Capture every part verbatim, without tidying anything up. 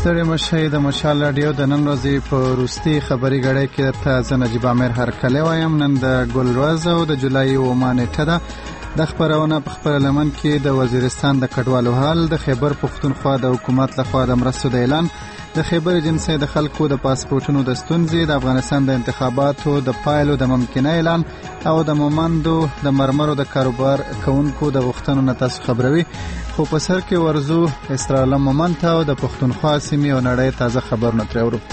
ستړي مشي د مشال رادیو د نن ورځې په وروستي خبري غړۍ کې ته زه نجیب عامر هرکلی وایم. نن د ګل ورځ او د جولای اومه نیټه ده. د خبرونه په خپل لمن کې د وزیرستان د کډوالو حال، د خیبر پښتونخوا د حکومت لخوا د مرستو د اعلان، د خیبر جنسي د خلکو د پاسپورتونو د ستونزې، د افغانستان د انتخاباتو د پایلو د ممکنه اعلان او د مومندو د مرمرو د کاروبار کوونکو د غوښتنو نه تاسو خبروي. خو په سر کې ورزو استرالم مومنت او د پښتونخوا سیمې او نړۍ تازه خبرونه ترې اورو.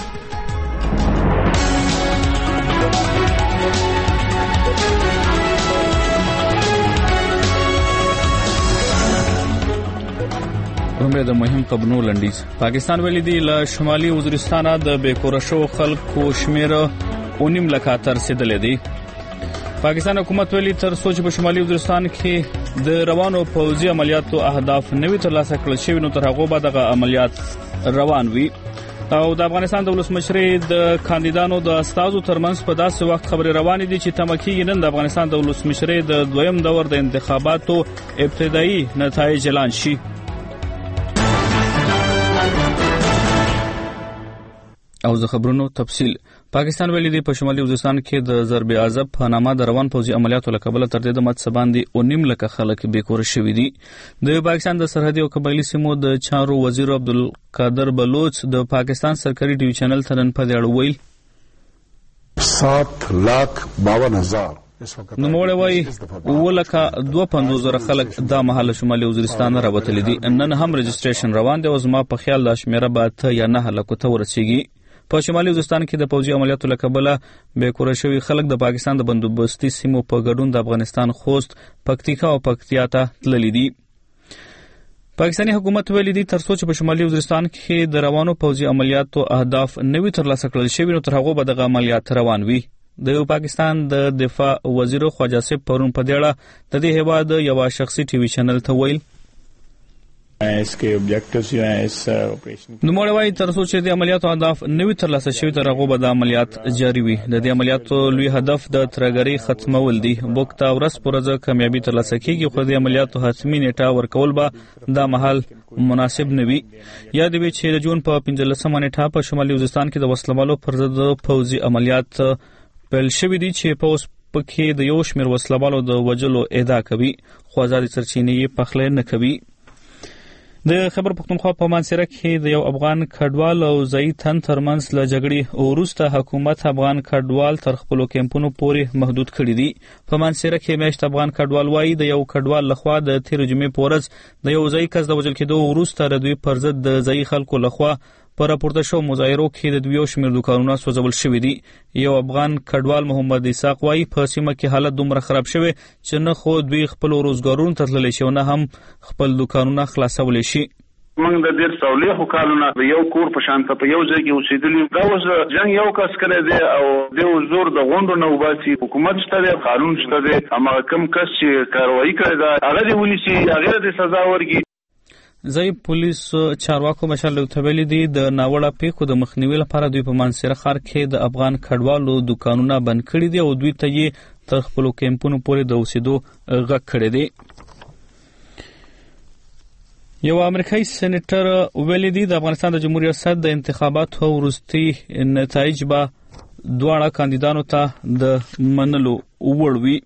رومبه د مهم خبرونو لنډیز. پاکستان ویلي دی له شمالي وزیرستان د بیکوره شو خلکو شمیر اونیم لکه تر رسیدلې دی. پاکستان حکومت ویلي تر څو چې په شمالي وزیرستان کې د روانو پوځي عملیاتو اهداف نوي ترلاسه کړل شوي نو تر هغه بعد دغه عملیات روان وي. او د افغانستان د ولسمشرۍ د کاندیدانو د استازو ترمنځ په داسې وخت خبرې روانې دي چې تمکیږي نن د افغانستان د ولسمشرۍ د دویم دور د انتخاباتو ابتدایي نتایج اعلان شي. او زه خبرونو تفصیل. پاکستان ویلي دی په شمالي وزیرستان کې د ضرب عذاب په نامه د روان پوځي عملیاتو لکبل تر دې د مت باندې او نیم لکه خلک بیکور شوي دي. د پاکستان د سرحدي او قبایلی سیمو د چارو وزیر عبدالقادر بلوچ د پاکستان سرکاري ټي وي چینل ته نن په دې اړه ویل سات لاک باون هزار نوموړی وایي اووه لکه دوه پنځوس زره خلک دا مهال شمالي وزیرستان راوتلي دي. نن هم رجسټریشن روان دی او زما په خیال دا شمیره به اته یا نه لکو ته ورسیږي. په شمالي وزیرستان کې د پوځي عملیاتو لکبله بیکوره شوي خلک د پاکستان د بندوبستي سیمو په ګډون د افغانستان خوست، پکتیکا او پکتیا ته تللي دي. پاکستاني حکومت ویلي دی تر څو چې په شمالي وزیرستان کې د روانو پوځي عملیاتو اهداف نوي ترلاسه کړل شوي نو تر هغه به دغه عملیات روان وي. د پاکستان د دفاع وزیر خواجه صاحب پرون په دې اړه د دې هیواد یو شخصي ټي وي چینل ته ویل इसके ऑब्जेक्टिव्स जो हैं इस ऑपरेशन نو مړ وای تر څو چې د عملیاتو اهداف نوي ترلاسه شوي تر هغه به د عملیات جاری وي. د دې عملیاتو لوی هدف د ترګری ختمول دي. بوکتا ورځ پر ورځ کامیابی ترلاسه کیږي خو د عملیاتو حتمی نیټه ورکول به د محل مناسب نه وي. یاد وي چې د جون په پنځلسمه نیټه په شمالي وزیرستان کې د وسلوالو پر ضد پوځي عملیات پیل شوي دي چې په اوس پکې د یو شمېر وسلوالو د وجلو ادعا کوي خو ازادي سرچینې یې پخلی نه کوي. د خیبر پښتونخوا په مانسیره کې د یو افغان کډوال او ځایي تن ترمنځ له جګړې وروسته حکومت افغان کډوال تر خپلو کیمپونو پورې محدود کړي دي. په مانسیره کې میاشت افغان کډوال وایي د یو کډوال لخوا د تېرې جمعې په ورځ د یو ځایي کس د وژل کېدو وروسته د دوی پر ضد د ځایي خلکو لخوا په راپورته شو مظاهرو کې د دوی شمېر دوکانونه سوځول شوي دي. یو افغان کډوال محمد اسحاق وایي په سیمه کې حالت دومره خراب شوی چې نه خو دوی خپل روزګارونو ته تللی شي او نه هم خپل دوکانونه خلاصولی شي. موږ د ډېر سولې خو کالونه یو کور په شانته په یو ځای کې اوسېدلي. دا اوس جنګ یو کس کړی دی او د زور د غونډو نه وباسي. حکومت شته دی، قانون شته دی، هماغه کوم کس چې کاروایي کړې ده هغه دې ونیسي، هغې ته دې سزا ورکړي. ځایي پولیس چارواکو مشال ویلي دي د ناوړه پیښو د مخنیوي لپاره دوی په مانسیره ښار کې د افغان کډوالو دوکانونه بند کړي دي او دوی ته یې تر خپلو کیمپونو پورې د اوسېدو غږ کړی دی. یو امریکایي سېنیټر ویلي دی د افغانستان د جمهوریت ریاست د انتخاباتو وروستي نتایج به دواړه کاندیدانو ته د منلو وړ وي.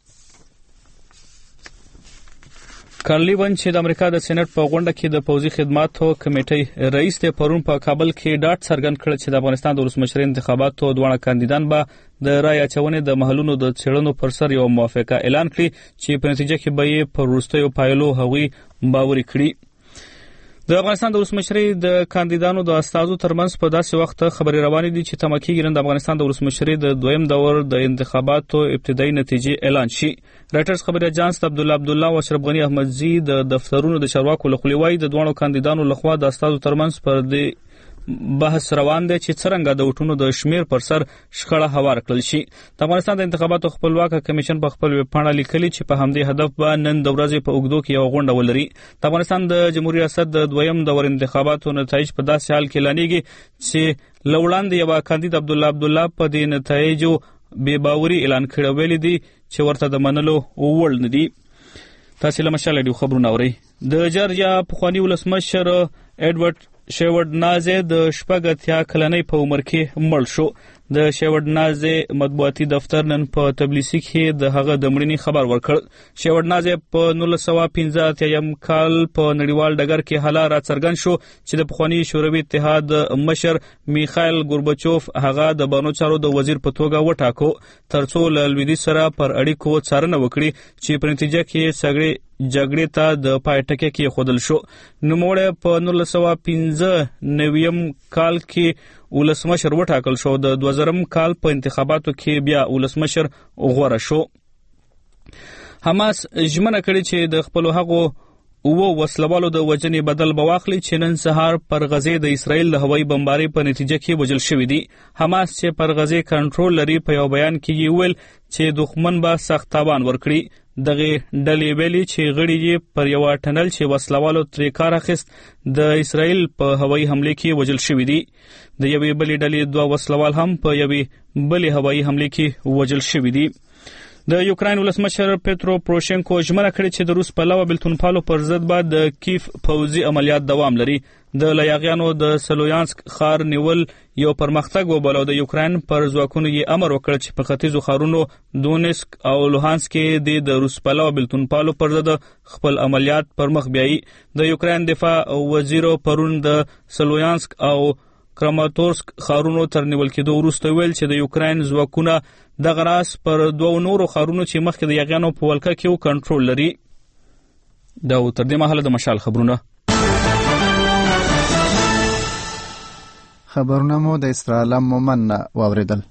کارلی ون چې د امریکا د سېنات په غونډه کې د پوځي خدماتو کمیټې رئیس ته پرون په کابل کې ډاټ څرګند کړ چې د افغانستان د ولسمشرۍ انتخاباتو دواړه کاندیدان به د رای اچونې د محلونو د څېړنو پر سر یو موافقه اعلان کړي چې په نتیجه کې به یې پر وروستیو پایلو هغوی باوري کړي. د افغانستان د ولسمشرۍ د کاندیدانو د استازو ترمنځ په داسې وخت خبرې روانې دي چې تمکیږي نن د افغانستان د ولسمشرۍ د دویم دور د انتخاباتو ابتدایي نتیجې اعلان شي. رایټرز خبري اژانس د عبدالله عبدالله او اشرف غنی احمدزي د دفترونو د چارواکو له خوا وایي د دوه کاندیدانو لخوا د استازو ترمنځ پر دې بحث روان دی چې څرنګه د وټونو د شمیر پر سر شخړه هوار کړل شي. د افغانستان د انتخاباتو خپلواک کمیشن په خپل ویبپاڼه لیکلي چې په همدې هدف به نن د ورځې په اوږدو کې یو غونډه ولري. د افغانستان د جمهوریت ریاست د دویم دور انتخاباتو نتایج په داسې حال کې اعلانېږي چې له وړاندې یوه کاندید عبدالله عبدالله په دې نتایجو بې باوري اعلان کړی ویلي دي چې ورته د منلو وړ نه دي. تاسې له مشال راډیو خبرونه اورئ. د جارجیا پخواني ولسمشر ایډورډ شیوډنازه د شپږ اتیا کلنۍ په عمر کې مړ شو. د شیوډنازه مطبوعاتي دفتر نن په تبلیغي کې د هغه د مړینې خبر ورکړ. شیوډنازه په نولس سوه پنځه اتیا کال په نړیوال ډګر کې حالا راڅرګند شو چې د پخواني شوروي اتحاد مشر میخایل ګورباچوف هغه د بانو چارو د وزیر په توګه وټاکو ترڅو له لویدیځ سره پر اړیکو څارنه وکړي چې په نتیجه کې سګړې جګړې ته د پای ټکی کې خودل شو. نوموړی په نولس سوه پنځه نویم کال کې ولسمشر وټاکل شو. د دوه زرم کال په انتخاباتو کې بیا ولسمشر غوره شو. حماس ژمنه کړې چې د خپلو هغو اوو وسلوالو د وژنې بدل به واخلي چې نن سهار پر غزې د اسرائیل د هوایي بمبارۍ په نتیجه کې وژل شوي دي. حماس چې پر غزې کنټرول لري په یو بیان کې یې ویل چې دښمن به سخت تاوان ورکړي. دغه ډلې ویلي چې غړي یې پر یو ټنل چې وسلوالو ترې کار اخیست د اسرائیل په هوایي حمله کې وژل شوي دي. د یوې بلې ډلې دوه وسلوال هم په یوې بلې هوایي حمله کې وژل شوي دي. د یوکراین ولسمشر پیترو پروشینکو ژمنه کړې چې د روس په علاوه بېلتونپالو پر ضد به د کیف پوځي عملیات دوام لري. د لیاغیانو د سلویانسک ښار نیول یو پرمختګ وبلو. د یوکراین پر ځواکونو یې امر وکړ چې په ختیځو ښارونو دونیسک او لوهانسک کې د روس په علاوه بېلتونپالو پر ضد خپل عملیات پر مخ بیایي. د یوکراین دفاع وزیر پرون د سلویانسک او کراماتورسک ښارونو تر نیول کېدو وروسته ویل چې د یوکراین ځواکونه دغه راز پر دوو نورو ښارونو چې مخکې د یاغیانو په ولکه کې کنټرول لري. دا تر دې مهاله د مشال خبرونه. خبرونه مو د اسرائیل مومن واوریدل.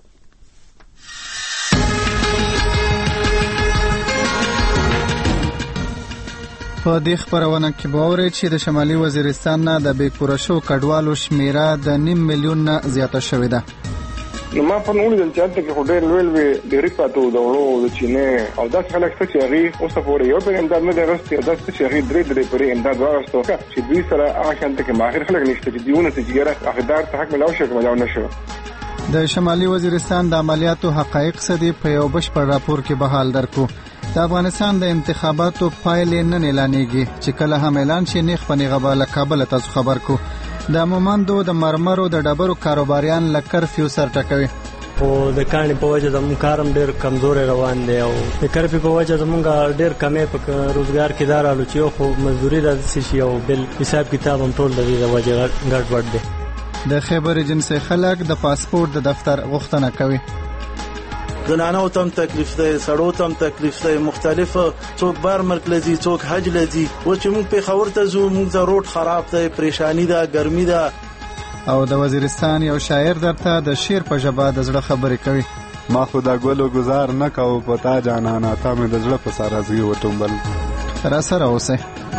په دې خبرونه کې به اورئ چې د شمالي وزیرستان نه د بېکوره شوو کډوالو شمیره د نیم میلیون نه زیاته شوې ده. نو ما په نوړي د چارت کې هډیر لویل وی د ریپاتو د ورو د چینه او دا خلک څه چاري اوس په اړه یو په انداز نه درسته دا څه چاري درې درې پرې انداز ورسته چې دوی سره هغه شانته کې ماهر خلک نشته چې دیونه ته جګره اخدار ته حق ملاو شي ملاو نشو. د شمالي وزیرستان د عملیاتو حقایق سدي په یو بشپړ راپور کې به حال درکو. د افغانستان د انتخاباتو پایلې نن اعلانېږي چې کله هم اعلان شي نیغ په نیغه به له کابل تاسو خبر کو. د مومندو د مرمرو د ډبرو کاروباریان له کرفیو سر ټکوي. او د کاني په وجه د موږ کارم ډېر کمزوري روان دی او د کرفي په وجه د موږ ډېر کمې په روزګار کې دارالو چې خو مزدوري د شي او بل حساب کتاب هم ټول د دې وجه ګډ وډ دی. د خیبر جنسي خلک د پاسپورت د دفتر غوښتنه کوي. زنانو تم تکلیف دی، سړو تم تکلیف دی، مختلف څوک بار مرګ لذي څوک حج لذي و چې موږ په خبر ته زو موږ د روټ خراب دی، پریشانی ده، ګرمي ده. او د وزیرستان یو شاعر درته د شعر په ژبه د زړه خبرې کوي. ما خدا ګلو گزار نه کاو پتا جانانا تا مې د زړه په سارازګي وټومبل. را سره اوسه.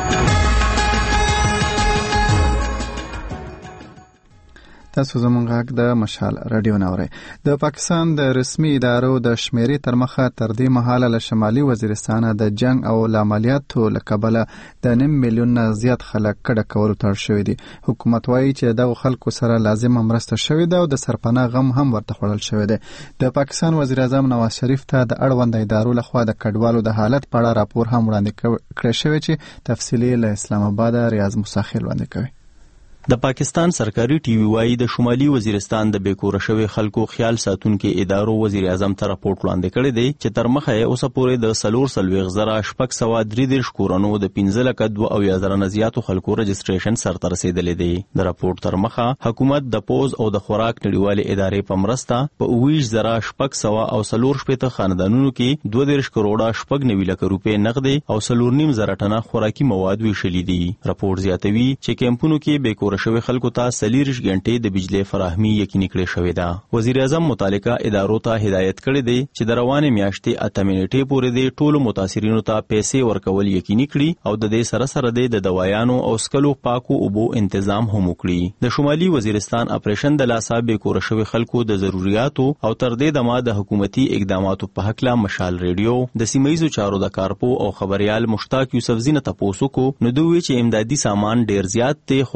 تاسو زموږ غږ د مشال رادیو نوري. د پاکستان د رسمي ادارو د شمیرې تر مخه تر دې مهاله له شمالي وزیرستان د جنگ او عملیاتو لکبله د نیم میلیون نه زیات خلک کډه کولو تړ شوی دي. حکومت وایي چې دغه خلکو سره لازمه مرسته شوې ده او د سرپناه غم هم ورته خوړل شوی دی. د پاکستان وزیر اعظم نواز شریف ته د اړوند ادارو لخوا د کډوالو د حالت په اړه راپور هم وړاندې کړی شوی چې تفصیلي له اسلام آباد ریاض مساخیل وړاندې کوي. د پاکستان سرکاري ټي وي وايي د شمالي وزیرستان د بیکوره شوی خلکو خیال ساتونکو ادارو وزیر اعظم ته راپورټ وړاندې کړی دی چې تر مخه یې اوسه پورې د سلور سلويغ زره شپږ سوه درې دېرش کورونو د پنځه لکه دوه اویا زره نه زیاتو خلکو رجسټریشن سرته رسیدلی دی. د راپورټ تر مخه حکومت د پوز او د خوراک نړیوالې ادارې په مرسته په اوویش زره شپږ سوه او سلور شپېته خاندانونو کې دوه دېرش کروړه شپږ نوي لکه روپۍ نغدې او سلور نیم زره ټنه خوراکي مواد ویشلي دي. راپورټ زیاتوي چې کیمپونو کې بیکوره شوی خلکو ته سلیریش غنټې د بجلی فراهمي یقیني کړې شوې ده. وزیر اعظم متعلقه ادارو ته هدایت کړی دی چې د روانې میاشتې اته منټې پورې د ټولو متاثرینو ته پیسې ورکول یقیني کړي او د دې سره سره د دوایانو او سکلو پاکو اوبو تنظیم هم وکړي. د شمالي وزیرستان اپریشن د لاسه بیکوره شوی خلکو د ضرورتو او تر دې دمه د حکومتي اقداماتو په حق لا مشال ریډیو د سیمایي چارو د کارپو او خبريال مشتاق یوسف زینه تاسو کو نو دوی چې امدادي سامان ډیر زیات دی خو باید چې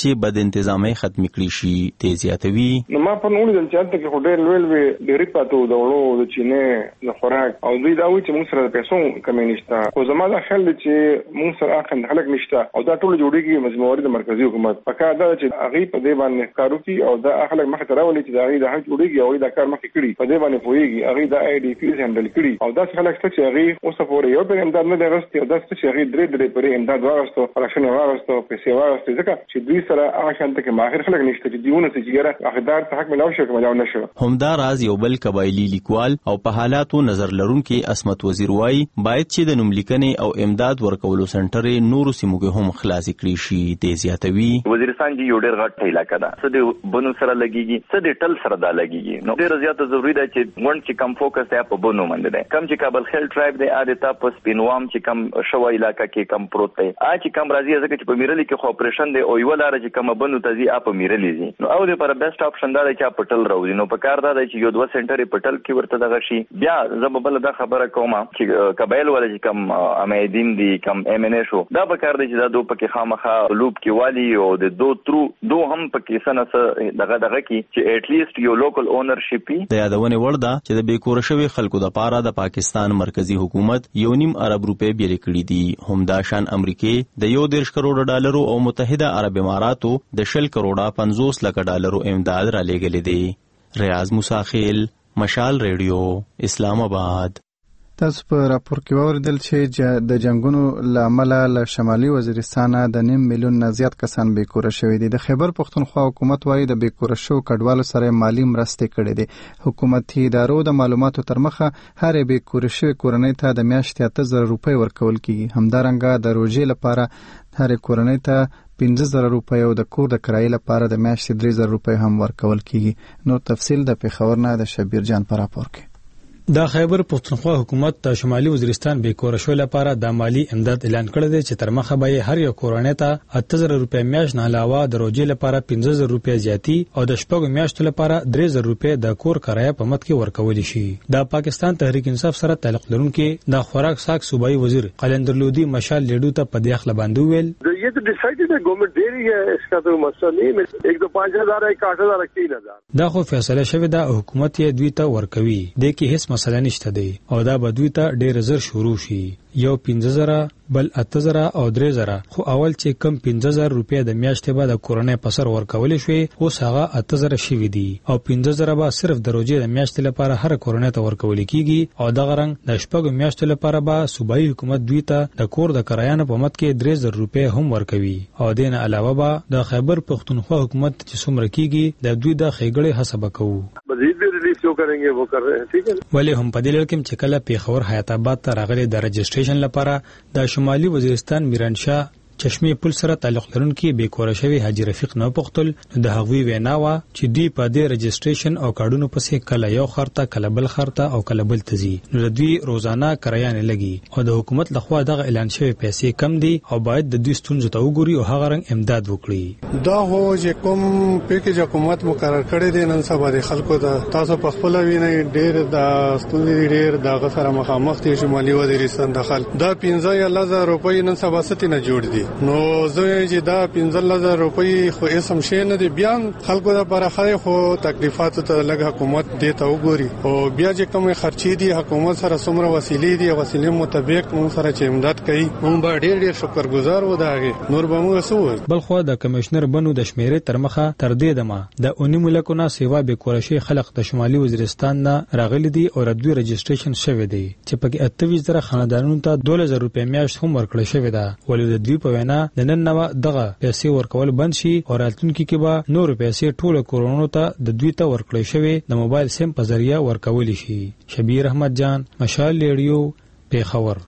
چې بد انتظامي ختم کړي شي. ته زیاتوي نو ما په نوړي د چاته کې هډیر ویل وی ډېری پاتو د ورو د چینه د خوراک او دوی دا وی چې موږ سره د پیسو کمی نشته. خو زما دا خیال دی چې موږ سره اخند خلک نشته او دا ټول جوړیږي مجموعي د مرکزی حکومت په کار دا چې هغه په دې باندې کارو کوي او دا خلک مخ ته راولي چې دا هغه د حق جوړیږي او دا کار مخ کړي په دې باندې پويږي هغه د آی ډي پیز هندل کړي او دا خلک چې هغه اوس په یو په امداد نه درسته او دا چې هغه درې درې پرې امداد واغستو راشن واغستو پیسې واغستو ځکه چې دوی سره هغه شانته کې ماهر خلک نشته چې دیونه چې ګره حقدار ته حق ملاو شي کوم نه شو. همدا راز یو بل قبایلی لیکوال او په حالاتو نظر لرونکي اسمت وزیر وای باید چې د نوملیکنې او امداد ورکولو سنټر نورو سیمو کې هم خلاص کړي شي. د زیاتوي وزیرستان دی یو ډېر غټ علاقہ ده څه د بنو سره لګيږي څه د ټل سره دا لګيږي نو ډېر زیاته ضروری ده چې ګوند چې کم فوکس دی په بنو باندې ده کم چې کابل خیل ټرایب دی اده تاسو سپینوام چې کم شوا علاقہ کې کم پروت دی ا چې کم راځي ځکه چې په میرلی کې خو اپریشن دی او یو لار چې کم بنو تزي اپ میرلی دي نو او د پر بیسټ اپشن دا چې پټل راوځي نو په کار دا چې یو دوه سنټر پټل کې ورته دغه شي بیا زببل دا خبره کومه چې قبایل ولا چې کم امیدین دي کم ام ان ا شو دا به کار دی چې دا دوه پکې خامخا لوب کې والی او د دو ترو دو هم پکې سنه دغه دغه کې چې اټ لیست یو لوکل اونرشپ د یادونه ورده چې د بیکور شوی خلکو د پاره د پاکستان مرکزی حکومت یو نیم ارب روپے بیل کړي دي. همدا شان امریکای د یو دیرش کروڑ ډالرو او متحده عرب اماراتو د شل کروڑه پنځوس لک ډالرو امداد را لېږلې دي. ریاض مساخیل مشال ریډیو اسلام آباد. تاسو په راپور کې وویل چې د جنگونو لامل له شمالي وزیرستان د نیم میلیون نه زیات کسان بیکوره شوي دي. د خیبر پښتونخوا حکومت وايي د بیکوره شو کډوالو سره مالی مرستې کړې دي. حکومتي ادارو د معلوماتو تر مخه هر بیکوره شوی کورنۍ ته د میاشتې اته زره روپۍ ورکول کیږي. همدارنګه د روزي لپاره هر کورنۍ ته پنځه زره روپۍ او د کور د کرایې لپاره د میاشتې درې زره روپۍ هم ورکول کیږي. نو تفصیل د پیښور نه د شبیر جان پر راپور کې. د خیبر پښتونخوا حکومت د شمالي وزیرستان بیکوره شو لپاره د مالی امداد اعلان کړی دی چې تر مخه به هر یو کورنۍ ته اته زره روپۍ میاشت نه علاوه د روزي لپاره پنځه زره روپۍ زیاتی او د شپږو میاشتو لپاره درې زره روپۍ د کور کرایه په مت کې ورکول شي. د پاکستان تحریک انصاف سره تعلق لرونکي د خوراک ساک صوبایي وزیر قلندر لودي مشال لیډو ته په دې خله باندې ویل ये तो डिसाइडेड है गवर्नमेंट दे रही है इसका तो मसला नहीं है एक तो पाँच हजार एक आठ हजार तीन हजार دا خو فیصله شوی دا حکومت یې دوی ته ورکوي د کې هیڅ مسله نشته دی او دا به دوی ته ډیر زر شروع شي یو پنځه زره بل اته زره او درې زره خو اول چې کم پنځه زره روپۍ د میاشتې به د کورنۍ په سر ورکول شي اوس هغه اته زره شوي دي او پنځه زره به صرف د روزي د میاشتې لپاره هر کورنۍ ته ورکول کیږي او دغه رنګ د شپږو میاشتو لپاره به صوبایي حکومت دوی ته د کور د کرایانو په مت کې درې زره روپۍ هم ورکوي او دین علاوه به د خیبر پښتونخوا حکومت چې څومره کیږي د دوی د خېګړې حساب کوو مزید بھی ریلیف جو کریں گے وہ کر رہے ہیں ٹھیک ہے. ولی هم په دې لړ کې چې کله پیښور حیات آباد ته راغلي د رجسټریشن لپاره د شمالي وزیرستان میرانشاه چشمه پل سره تعلق لرونکي بیکوره شوی حاجی رفیق نو پختل د هغوی ویناوه چې دی په دې رجسټریشن او کارډونو پسې کله یو خرته کله بل خرته او کله بل تزي نو دوی روزانه کرایان لګي او د حکومت لخوا دغه اعلان شوی پیسې کم دي او باید د دوی ستونزو ته وګوري او هغه رنګ امداد وکړي. دا هو چې کوم پیکیج حکومت مقرر کړی دی نن سبا د خلکو ته تاسو په خپل ویني ډیر د ستونزې ډیر دغه سره مخامخ دي. شمالي وزیرستان د خلک دا پنځه لزر روپۍ نن سبا ستینه جوړ دي نو زه چې دا پنځه لزر روپۍ خو اسم شي نه دی بیان خلکو د پرخه خو تکلیفات ته لګ حکومت دی ته وګوري او بیا چې کوم خرچې دي حکومت سره څومره وسیلې دي وسیلې مطابق موږ سره چې امداد کوي موږ به ډیر ډیر شکرګزار وو داغه نور به موږ سو. بل خو د کمشنر بنو د شمیرې تر مخه تر دې دمه د اونی ملکونه سیوا بیکورشي خلق د شمالي وزیرستان نه راغلي دي او ردوی رجسټریشن شوی دی چې پکې اته ویشت زره خاندانونو ته دوه زره روپۍ میاشت هم ورکړل شوی دا ولې د دوی په وینا د نن نو دغه پیسې ورکول بند شي او راتلونکي کې به نور پیسې ټول کورونو ته د دوی ته ورکړل شوی د موبایل سیم په ذریعہ ورکول شي. شبیر احمد جان مشال ریډیو پیښور.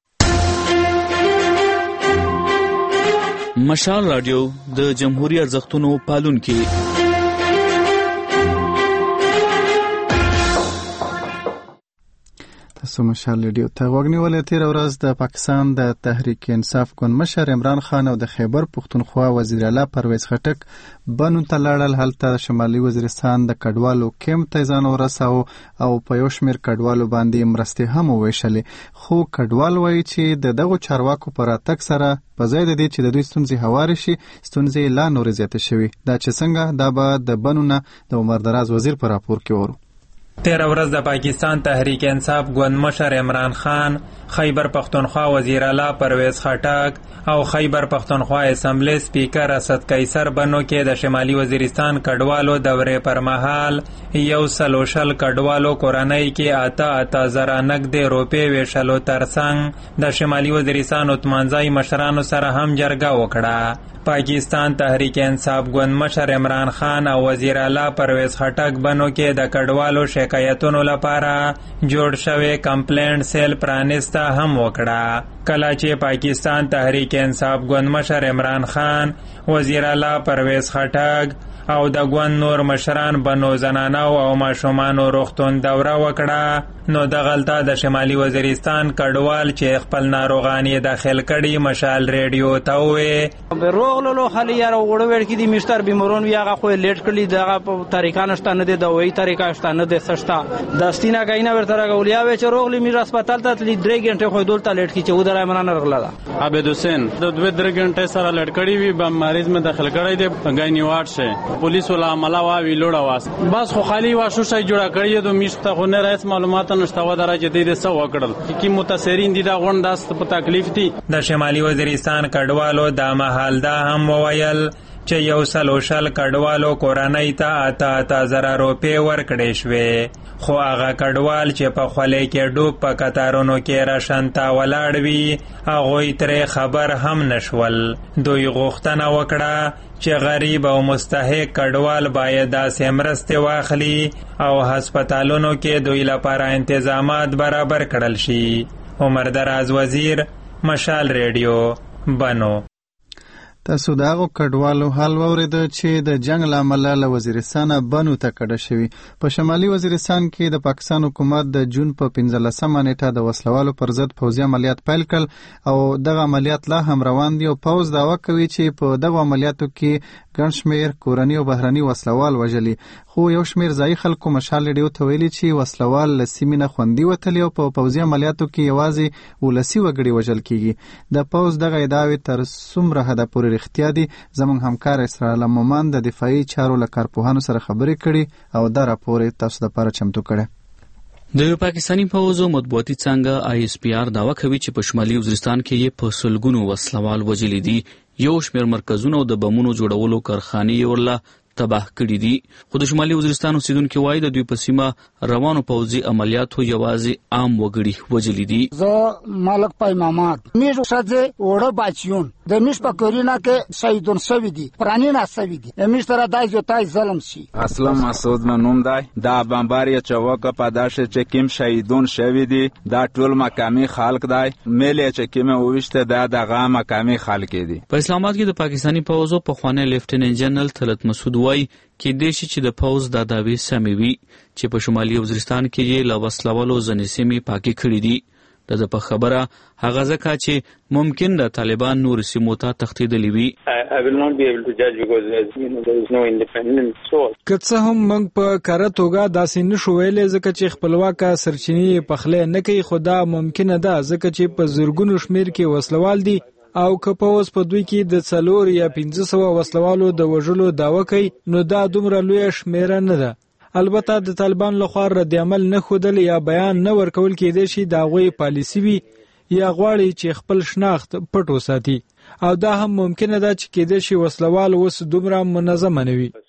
مشال رادیو د جمهوریت ارزښتونو پالونکي. تاسو مشال ریډیو ته وګنیولې. تیر ورځ د پاکستان د تحریک انصاف ګوند مشر عمران خان او د خیبر پختونخوا وزیر اعلی پرویز خټک بنو ته لاړل. هلته شمالي وزیرستان د کډوالو کیمپ ته ځان ورساو او په یو شمېر کډوالو باندې مرستې هم وویشلې. خو کډوال وایي چې د دغو چارواکو پر راتګ سره په ځای د دې چې د دوی ستونزې هوارې شي، ستونزې لا نورې زیاتې شوي. دا چې څنګه، دا به د بنو نه د عمر دراز وزیر په راپور کې ورو. تیر ورځ د پاکستان تحریک انصاف ګوند مشر عمران خان، خیبر پختونخوا وزیر اعلی پرویز خټک او خیبر پختونخوا اسمبلی سپیکر اسد قیصر بنو کې د شمالي وزیرستان کډوالو دورې پر مهال یو سلوشل کډوالو کورنۍ کې اته اته زره نقدې روپې ویشلو ترڅنګ د شمالي وزیرستان اتمانځای مشرانو سره هم جرګه وکړه. پاکستان تحریک انصاف ګوند مشر عمران خان او وزیر اعلی پرویز خټک بنو کې د کډوالو شکایتونو لپاره جوړ شوی کمپلینټ سیل پرانسته هم وکړه. کله چې پاکستان تحریک انصاف ګوند مشر عمران خان، وزیر اعلی پرویز خټک او د ګوند نور مشران بنو زنانو او ماشومانو روغتون دوره وکړه، نو دغلته د شمالي وزیرستان کډوال چې خپل ناروغان یې داخل کړي مشال ریډیو ته وویل به روغلو خالي یاره وړو ور کې دي مشتر بیمارون وی هغه خو لیټ کړي دغه په طریقه نشته نه دی د وی طریقه شته نه دی سشتا دستینا کینا ورته راغولیا و چې روغلی می هسپتال ته تلی درې غنټه خو دولته لیټ کی چې ودره منان رغلا عبد حسین د دوه درې غنټه سره لیټ کړي وی به مریض می داخل کړي دی غاینی واټ شه پولیس ولا عمله وا وی لوړه واس بس خو خالی وا شو شي جوړه کړی دو میشته خو نه راځ معلومات نشته و درجه دې سو وکړل کی متاثرین دي دا غونډاست په تکلیف دي. د شمالي وزیرستان کډوالو د محل دا هم وویل چې یو سلوشل کډوالو کورنۍ ته اته اته زره روپې ورکړې شوې، خو هغه کډوال چې په خولې کې ډوب په کتارونو کې راشنته ولاړ وي هغوی ترې خبر هم نشول. دوی غوښتنه وکړه چې غریب او مستحق کډوال باید داسې مرستې واخلي او هسپتالونو کې دوی لپاره انتظامات برابر کړل شي. عمر دراز وزیر، مشال ریډیو، بنو. تاسو د هغو کډوالو حال واورېده چې د جنگ له امله له وزیرستانه بنو ته کډه شوي. په شمالي وزیرستان کې د پاکستان حکومت د جون په پنځلسمه نیټه د وسلوالو پر ضد پوځي عملیات پیل کړل او دغه عملیات لا هم روان دي او پوځ دعوه کوي چې په دغه عملیاتو کې ګڼ شمېر کورني او بهرني وسلوال وژلي. خو یو شمېر ځایي خلکو مشال ریډیو ته ویلي چې وسلوال له سیمې نه خوندي وتلي او په پوځي عملیاتو کې یوازې ولسي وګړي وژل کیږي. د پوځ دغه ادعاوې تر څومره حده پورې رښتیا دي، زموږ همکار اسرائیل مومن د دفاعي چارو له کارپوهانو سره خبرې کړي او دا راپور یې تاسو دپاره چمتو کړی. د پاکستاني پوځ مطبوعاتي څانګه آی اس پی آر دعوه کوي چې په شمالي وزیرستان کې یې په سلګونو وسلوال وژلي دي. یو شمېر مرکزونه او د بمونو جوړولو کارخانې یې ورله تباه کړي دي. خو د شمالي وزیرستان اوسیدونکي وایي د دوی په سیمه روانو پوځي عملیاتو یوازې عام وګړي وژلي دي. زه مالک پای محمد میږ ښځې وړه بچیون د میش په کورینا کې شهیدون شوي دي، پرانی نه شوي دي. میش سره دای زوتای ظلم شي. اسلام مسعود منوم دی. دا بمباري چوکه په داشه چې کیم شهیدون شوي دي دا ټول مقامي خلک دی. ملي چې کیم وښته دا دغه مقامي خلک دي. په اسلام آباد کې د پاکستاني پوځو په خوانی لیفټیننټ جنرال طلعت مسعود وایي کې د شي چې د پوز د داوی سمې وي چې په شمالي وزیرستان کې یې له وسلوالو ځینې سیمې پاکې کړې دي. د په خبره هغه ځکه چې ممکن د طالبان نور سیمو ته تښتېدلي وي. که څه هم موږ په کاره توګه داسې نشو ویلی ځکه چې خپلواکه سرچینې پخلی نه کوي، خو دا ممکنه ده ځکه چې په زرګونو شمېر کې وسلوال دي او که پوځ په دوی کې د څلور یا پنځه سوه وسلوالو د وژلو دعوه کوي نو دا دومره لویه شمېره نه ده. البته د طالبان لخوا رد عمل نه ښودل یا بیان نه ورکول کېدای شي د هغوی پالیسي وي یا غواړي چې خپل شناخت پټ وساتي، او دا هم ممکنه ده چې کېدای شي وسلوال اوس دومره منظمه نه وي.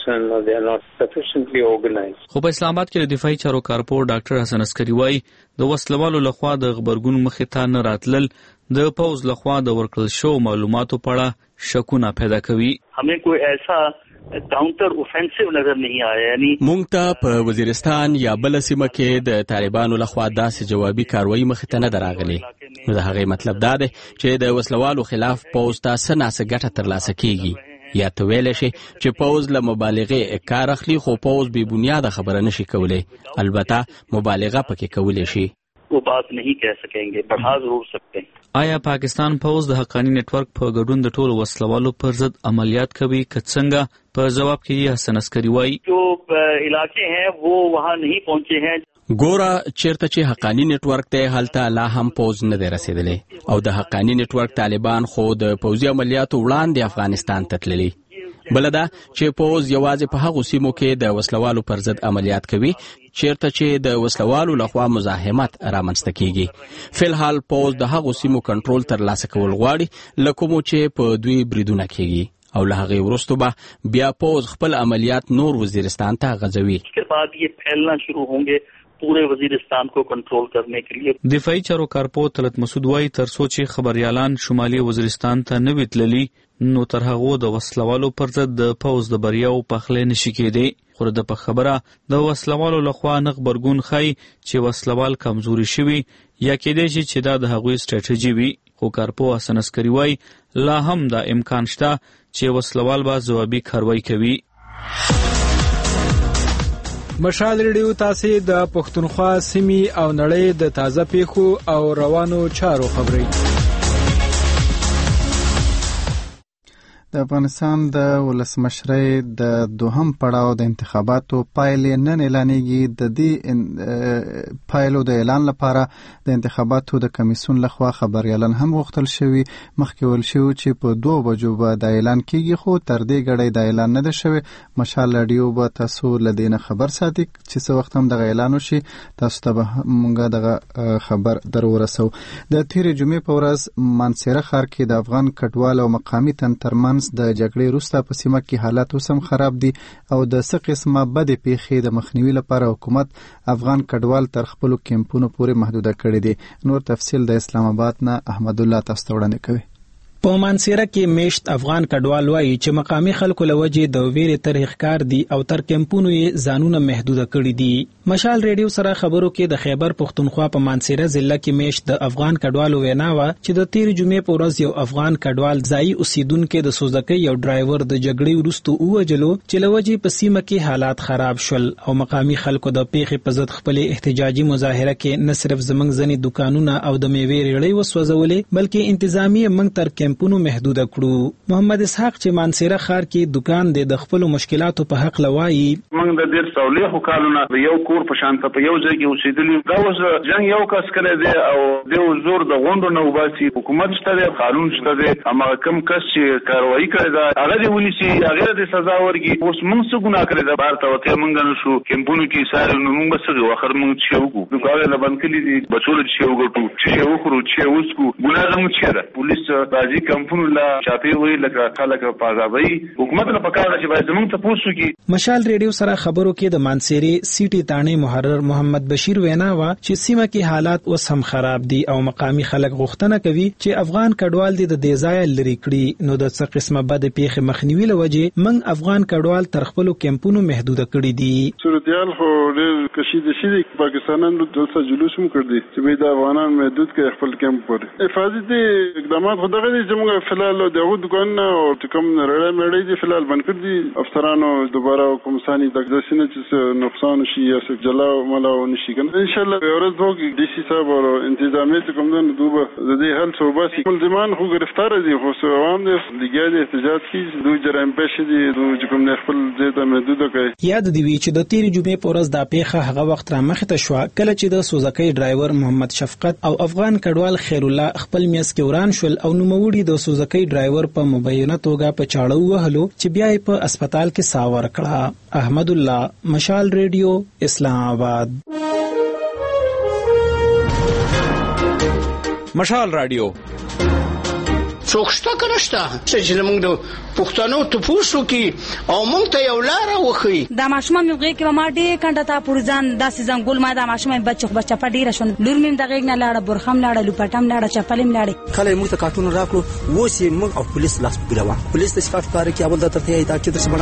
خو په اسلام آباد کې د دفاعي چارو کارپور ډاکټر حسن عسکري وایي د وسلوالو لخوا د غبرګون مخې ته نه راتلل د پوځ لخوا د ورکړل شوو معلوماتو په اړه شکونه پیدا کوي. کاونټر اوفنسیو نظر نه آیا، یعنی مونږ ته په وزیرستان یا بل سیمه کې د طالبانو لخوا داسې جوابي کاروایی مخې ته نه دراغلي. نو د هغې مطلب دا دی چې د وسلوالو خلاف پوځ ته څه ناڅه ګټه ترلاسه کیږي، یا ته ویلی شي چې پوځ له مبالغې کار اخلي خو پوځ بې بنیاده خبره نشي کولی. البته مبالغه پکې کولی شي. वो बात नहीं कह सकेंगे, बढ़ा जरूर सकते हैं। آیا پاکستان پوز د حقانی نیټ ورک په ګډون د ټولو وسلوالو پر ضد عملیات کوي که څنګه؟ په جواب کې یې حسن عسکری وایي جو علاقے ہیں وہ وہاں نہیں پہنچے ہیں. ګوره چیرته چې حقانی نیټ ورک ته هلته لا هم پوز نه دی رسیدلی او د حقانی نیټ ورک طالبان خو د پوځي عملیاتو وړاندې افغانستان ته تللي. بله دا چې پوز یوازې په هغو سیمو کې د وسلوالو پر ضد عملیات کوي چیرته چې د وسلوالو لخوا مزاحمت رامنځته کیږي. فلحال پوز د هغو سیمو کنټرول ترلاسه کول غواړي له کومو چې په دوی بریدونه کیږي او له هغې وروسته به بیا پوز خپل عملیات نور وزیرستان ته غځوي. اس کے بعد یہ پھیلنا شروع ہوں گے پورے وزیرستان کو کنټرول کرنے کے لیے. دفاعي چارو کارپو طلعت مسعود وایي تر څو چې خبريالان شمالي وزیرستان ته نه وي تللي نو تر هغو د وسلوالو پر ضد د پوز د بریاو پخلی نشي کېدی. خو د په خبره د وسلوالو لخوا نه غبرګون ښایي چې وسلوال کمزوري شوي یا کېدای شي چې دا د هغوی سټراټیجي وي. خو کارپو حسن عسکري وایي لا هم دا امکان شته چې وسلوال به ځوابي کاروایی کوي. مشال ریډیو تاسو د پښتونخوا سیمې او نړۍ د تازه پیښو او روانو چارو خبري. د افغانستان د ولسمشرۍ د دوهم پړاو د انتخاباتو پایلې نن اعلانېږي. د دې پایلو د اعلان لپاره د انتخاباتو د کمیسیون لخوا خبريالان هم غوښتل شوي. مخکې ویل شوي چې په دوه بجو به د اعلان کیږي خو تر دې ګړۍ د اعلان نه ده شوی. مشال رادیو به تاسو له دې نه خبر ساتي چې څه وخت هم دغه اعلان وشي تاسو ته به موږ دغه خبر در ورسو. د تېرې جمعې په ورځ مانسیره ښار کې د افغان کډوال او مقامي تنترمن د جګړې وروسته په سیمه کې حالات اوس هم خراب دي او د څه قسمه بدې پیښې د مخنیوي لپاره حکومت افغان کډوال تر خپلو کیمپونو پورې محدوده کړي دي. نور تفصیل د اسلام آباد نه احمد الله تاسو ته وړاندې کوي. په مانسیره کې میشت افغان کډوال وایي چې مقامي خلکو لوجې د ویرې تر ښکار دي او تر کیمپونو یې ځانونه محدوده کړي دي. مشال ریډیو سره خبرو کې د خیبر پښتونخوا په مانسیره ضلع کې میشت د افغان کډوالو وینا و چې د تیر جمعې په ورځ یو افغان کډوال ځای اوسیدونکو د سوزکۍ یو ډرایور د جګړې وروسته ووجلو چې لوجې په سیمه کې حالات خراب شول او مقامي خلکو د پیښې په ضد خپل احتجاجي مظاهره کې نه صرف زمنګ ځنې دکانونه او د میوې ریړۍ وسوځولې بلکې انتظامیه منګ تر کیمپونو محدوده کړو. محمد اسحاق چې مانسیره ښار کې دکان دی د خپل مشکلاتو په حق لوایي موږ د ډیر صالحو کالونو یو کور په شان په یو ځای کې اوسېدلی دا اوس جنگ یو کس کړی دی او د زور د غونډو نه وباسي حکومت شته دی قانون شته دی اما کم کس چې کاروایی کړی دا هغه دی ونیسي هغه د سزا ورګي. اوس موږ څه ګناه کړی دا بار ته وته موږ نه شو کیمپونو کې ساري نو موږ څه واخر موږ چې وګو دغه له باندې دي بچول چې وګټو چې وخرو چې وسکو ګناه زموږ چې دا پولیس راځي کمپونو لا چاپی وی لکه خلک پازابي حکومت نه پکاره چې باید زموږ ته پوښتنه کی. مشال ریډیو سره خبرو کې د مانسيري سيټي تانه محرر محمد بشیر وینا وا چې سیمه کې حالات اوس هم خراب دي او مقامي خلک غوښتنه کوي چې افغان کډوال دي د دې ځای لري کړي نو د څه قسمه بد پیښه مخنیوي لوجه من افغان کډوال تر خپل کیمپونو محدوده کړي دي. صورتحال خو ډېر کشیده شي پاکستانانو دلته جلوس هم کړی چې د افغانان محدود کړي خپل کیمپ پر حفاظتي اقدامات خو دغه چې موږ فلال دغه دکان او کوم رړې مړې دي فلال بند کړ دي افسرانو دوباره کوم ثاني د ځینې چې نقصان شي یا څه جلا ملا نشي کنه ان شاء الله ورځ وګ ډي سي صاحب او انتظامیت کوم د دوبه د دې حل صوباسي ملزمان خو گرفتار دي خو عوام د لګیاله احتجاج کې دوی جرایم پېښ دي دوی کوم نه خپل ځای ته محدود کړي. یاد دی چې د تیر جمعې په ورځ د پیښه هغه وخت را مخ ته شو کله چې د سوزکۍ ډرایور محمد شفقت او افغان کډوال خیر الله خپل میس کې وران شول او نوموړي د سوزکۍ ډرایور په مبینه توګه په چاړو وهلو چې بیا یې په اسپیټال کې ساور کړه. احمد الله مشال ریډیو اسلام آباد. مشال رادیو څوکشته کنهشته چې موږ د پښتنو ته پوښتنه کی او موږ ته یو لار وخی د ماشومه مې کې ما ډېر کنده تا پورځان داسې ځنګول ما د ماشومه بچو بچا په ډیره شون لور مې د غېګ نه لاړه برخم لاړه لوپټم لاړه چپلم لاړه کله موږ ته کارتون راکړو وسی موږ او پولیس لاس پګراوه پولیس د شکایت کار کې اول د ته دا چې څه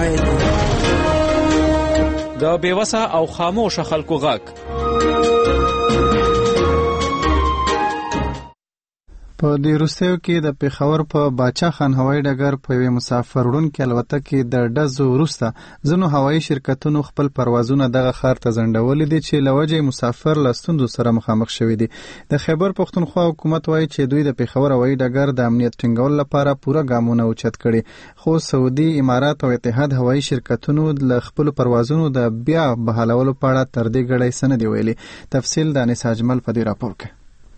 بنای د بیوسه او خاموش خلکو غاک په دې وروستیو کې د پېښور په باچا خان هوایي ډګر په یوې مسافر وړونکې الوتکې د ډزو وروسته ځینو هوایي شرکتونو خپل پروازونه دغه ښار ته ځنډولي دي چې له وجې مسافر له ستونزو سره مخامخ شوي دي. د خیبر پښتونخوا حکومت وایي چې دوی د پېښور هوایي ډګر د امنیت ټینګولو لپاره پوره ګامونه اوچت کړي، خو سعودي امارات او اتحاد هوایي شرکتونو له خپلو پروازونو د بیا بحالولو په اړه تر دې ګړی څه نه دي ویلي. تفصیل د انیس اجمل په دې راپور کې.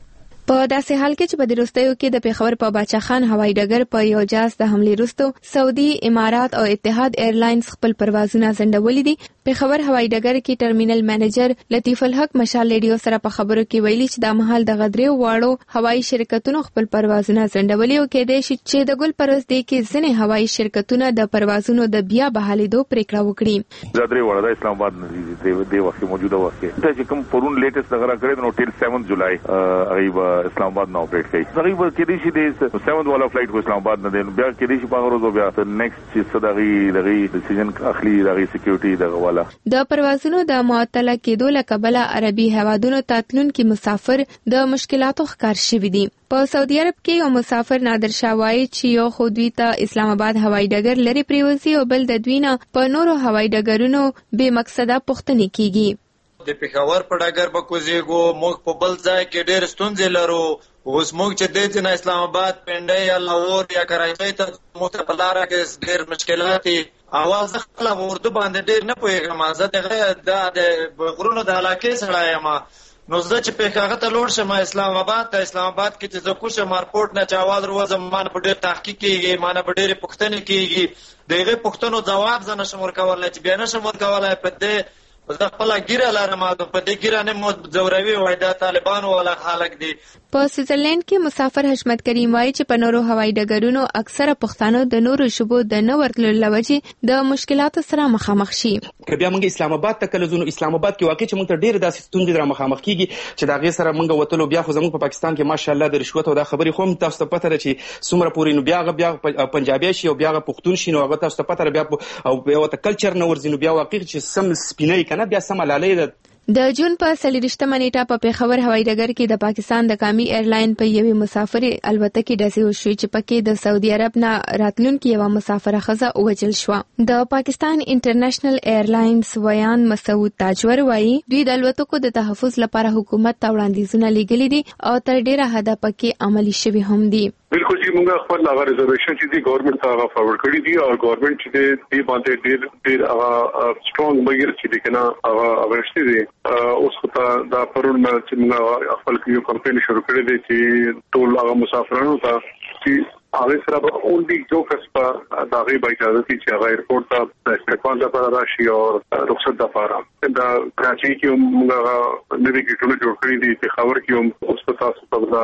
په داسې حال کې چې په دې وروستیو کې د پېښور په باچا خان هوایي ډګر په یو جاز د حملې وروسته سعودي امارات او اتحاد ایرلاینز خپل پروازونه ځنډولي دي. پېښور هوایي ډګر کې ټرمینل مینیجر لطیف الحق مشال ریډیو سره په خبرو کې ویلي چې د مهال د غدریو واړو هوایي شرکتونو خپل پروازونه ځنډولي او کېدای شي چې د ګل پرز دی کې ځینې هوایي شرکتونه د پروازونو د بیا بحالېدو پریکړه وکړي. غدری واړه د اسلام آباد نه دي د وخت موجوده وخت چې کوم پرون لیټست دغه کړی نو ټیل سیون جولای غیب اسلام آباد نه اپریټ کوي. غیب کې دي چې د سیون والا فلایټ کو اسلام آباد نه دی بیا کې دي چې په ورځو بیا نیکسټ چې صدغي دغه ډیسیژن اخلي دغه سکیورټي دغه والا د پروازونو د معطله کېدو له کبله عربي هوادونو ته تلونکي مسافر د مشکلاتو ښکار شوي دي. په سعودي عرب کې یو مسافر نادر شاه وایي چې یو خو دوی ته اسلام آباد هوایي ډګر لري پریوزي او بل د دوی نه په نورو هوایي ډګرونو بې مقصده پوښتنې کیږي. د پېښور په ډګر به کوزیږو، موږ په بل ځای کې ډېر ستونزې لرو. اوس موږ چې دی نه اسلام آباد پنډۍ یا لاهور یا کراچۍ ته موږ ته په لاره کې ډېر مشکلات دي. اول زه خپل اردو باندې ډېر نه پوهېږم، زه دغه د غرونو د علاقې سړی یم. نو زه چې پېښور ته لوړ شم اسلام آباد ته اسلام آباد کې چې زه کوشم ایرپورټ نه چې اواز وروځم ما نه په ډېر تحقیق کېږي، ما نه په ډېرې پوښتنې کېږي. د هغې پوښتنو ځواب زه نشم ورکولی چې بیا نشم ورکولی په دې زه خپله ګیره لرم او په دې ګیره نه مو ځوروي وایي دا طالبانو والا خلک دي. په سویټزرلینډ کې مسافر حشمت کریم وایي چې په نورو هوایي ډګرونو اکثره پښتانه د نورو شوبو د نه ورتلو له وجې د مشکلاتو سره مخامخ شي. که بیا موږ اسلام آباد ته کله ځو، اسلام آباد کې واقع چې موږ ته ډېرې داسې ستونزې را مخامخ کېږي چې د هغې سره موږ وتلو بیا خو زموږ په پاکستان کې ماشاءالله د رشوت او دا خبرې خو هم تاسو ته پته ده چې څومره پورې نو بیا هغه بیا پنجابی شي او بیا هغه پښتون شي نو هغه تاسو ته پته ده بیا او بیا ورته کلچر نه ورځي نو بیا واقع چې سم سپینۍ که نه بیا سمه لالۍ ده. د جون په څلېرویشتمه نیټه په پېښور هوایي ډګر کې د پاکستان د قامي ایرلاین په یوې مسافرې الوتکې ډزې وشوې چې پکې د سعودي عرب نه راتلونکې یوه مسافره ښځه ووژل شوه. د پاکستان انټرنیشنل ایرلاینز ویان مسعود تاجور وایي دوی د الوتکو د تحفظ لپاره حکومت ته وړاندیزونه لیږلي دي او تر ډېره حده پکې عملي شوي هم دي. بالکل جی موږ خپل هغه ریزرویشن چې دی ګورنمنت ته هغه فارورډ کړی دی او ګورنمنت چې دی باندې ډېر ډېر هغه سټرونګ مګر چې دی کنه هغه اورشتي دی. اوس خو دا پرون چې موږ خپل یو کمپاین شروع کړی دی چې ټول هغه مسافرانو ته چې هغه سره به اونلی جو کس په داغي به اجازه دي چې هغه ایرپورټ ته د استقبال لپاره راشي او رخصت لپاره. دا کراچۍ کې موږ نوي ګټونه جوړ کړی دي چې خبر کې هم اوس په تاسو په دا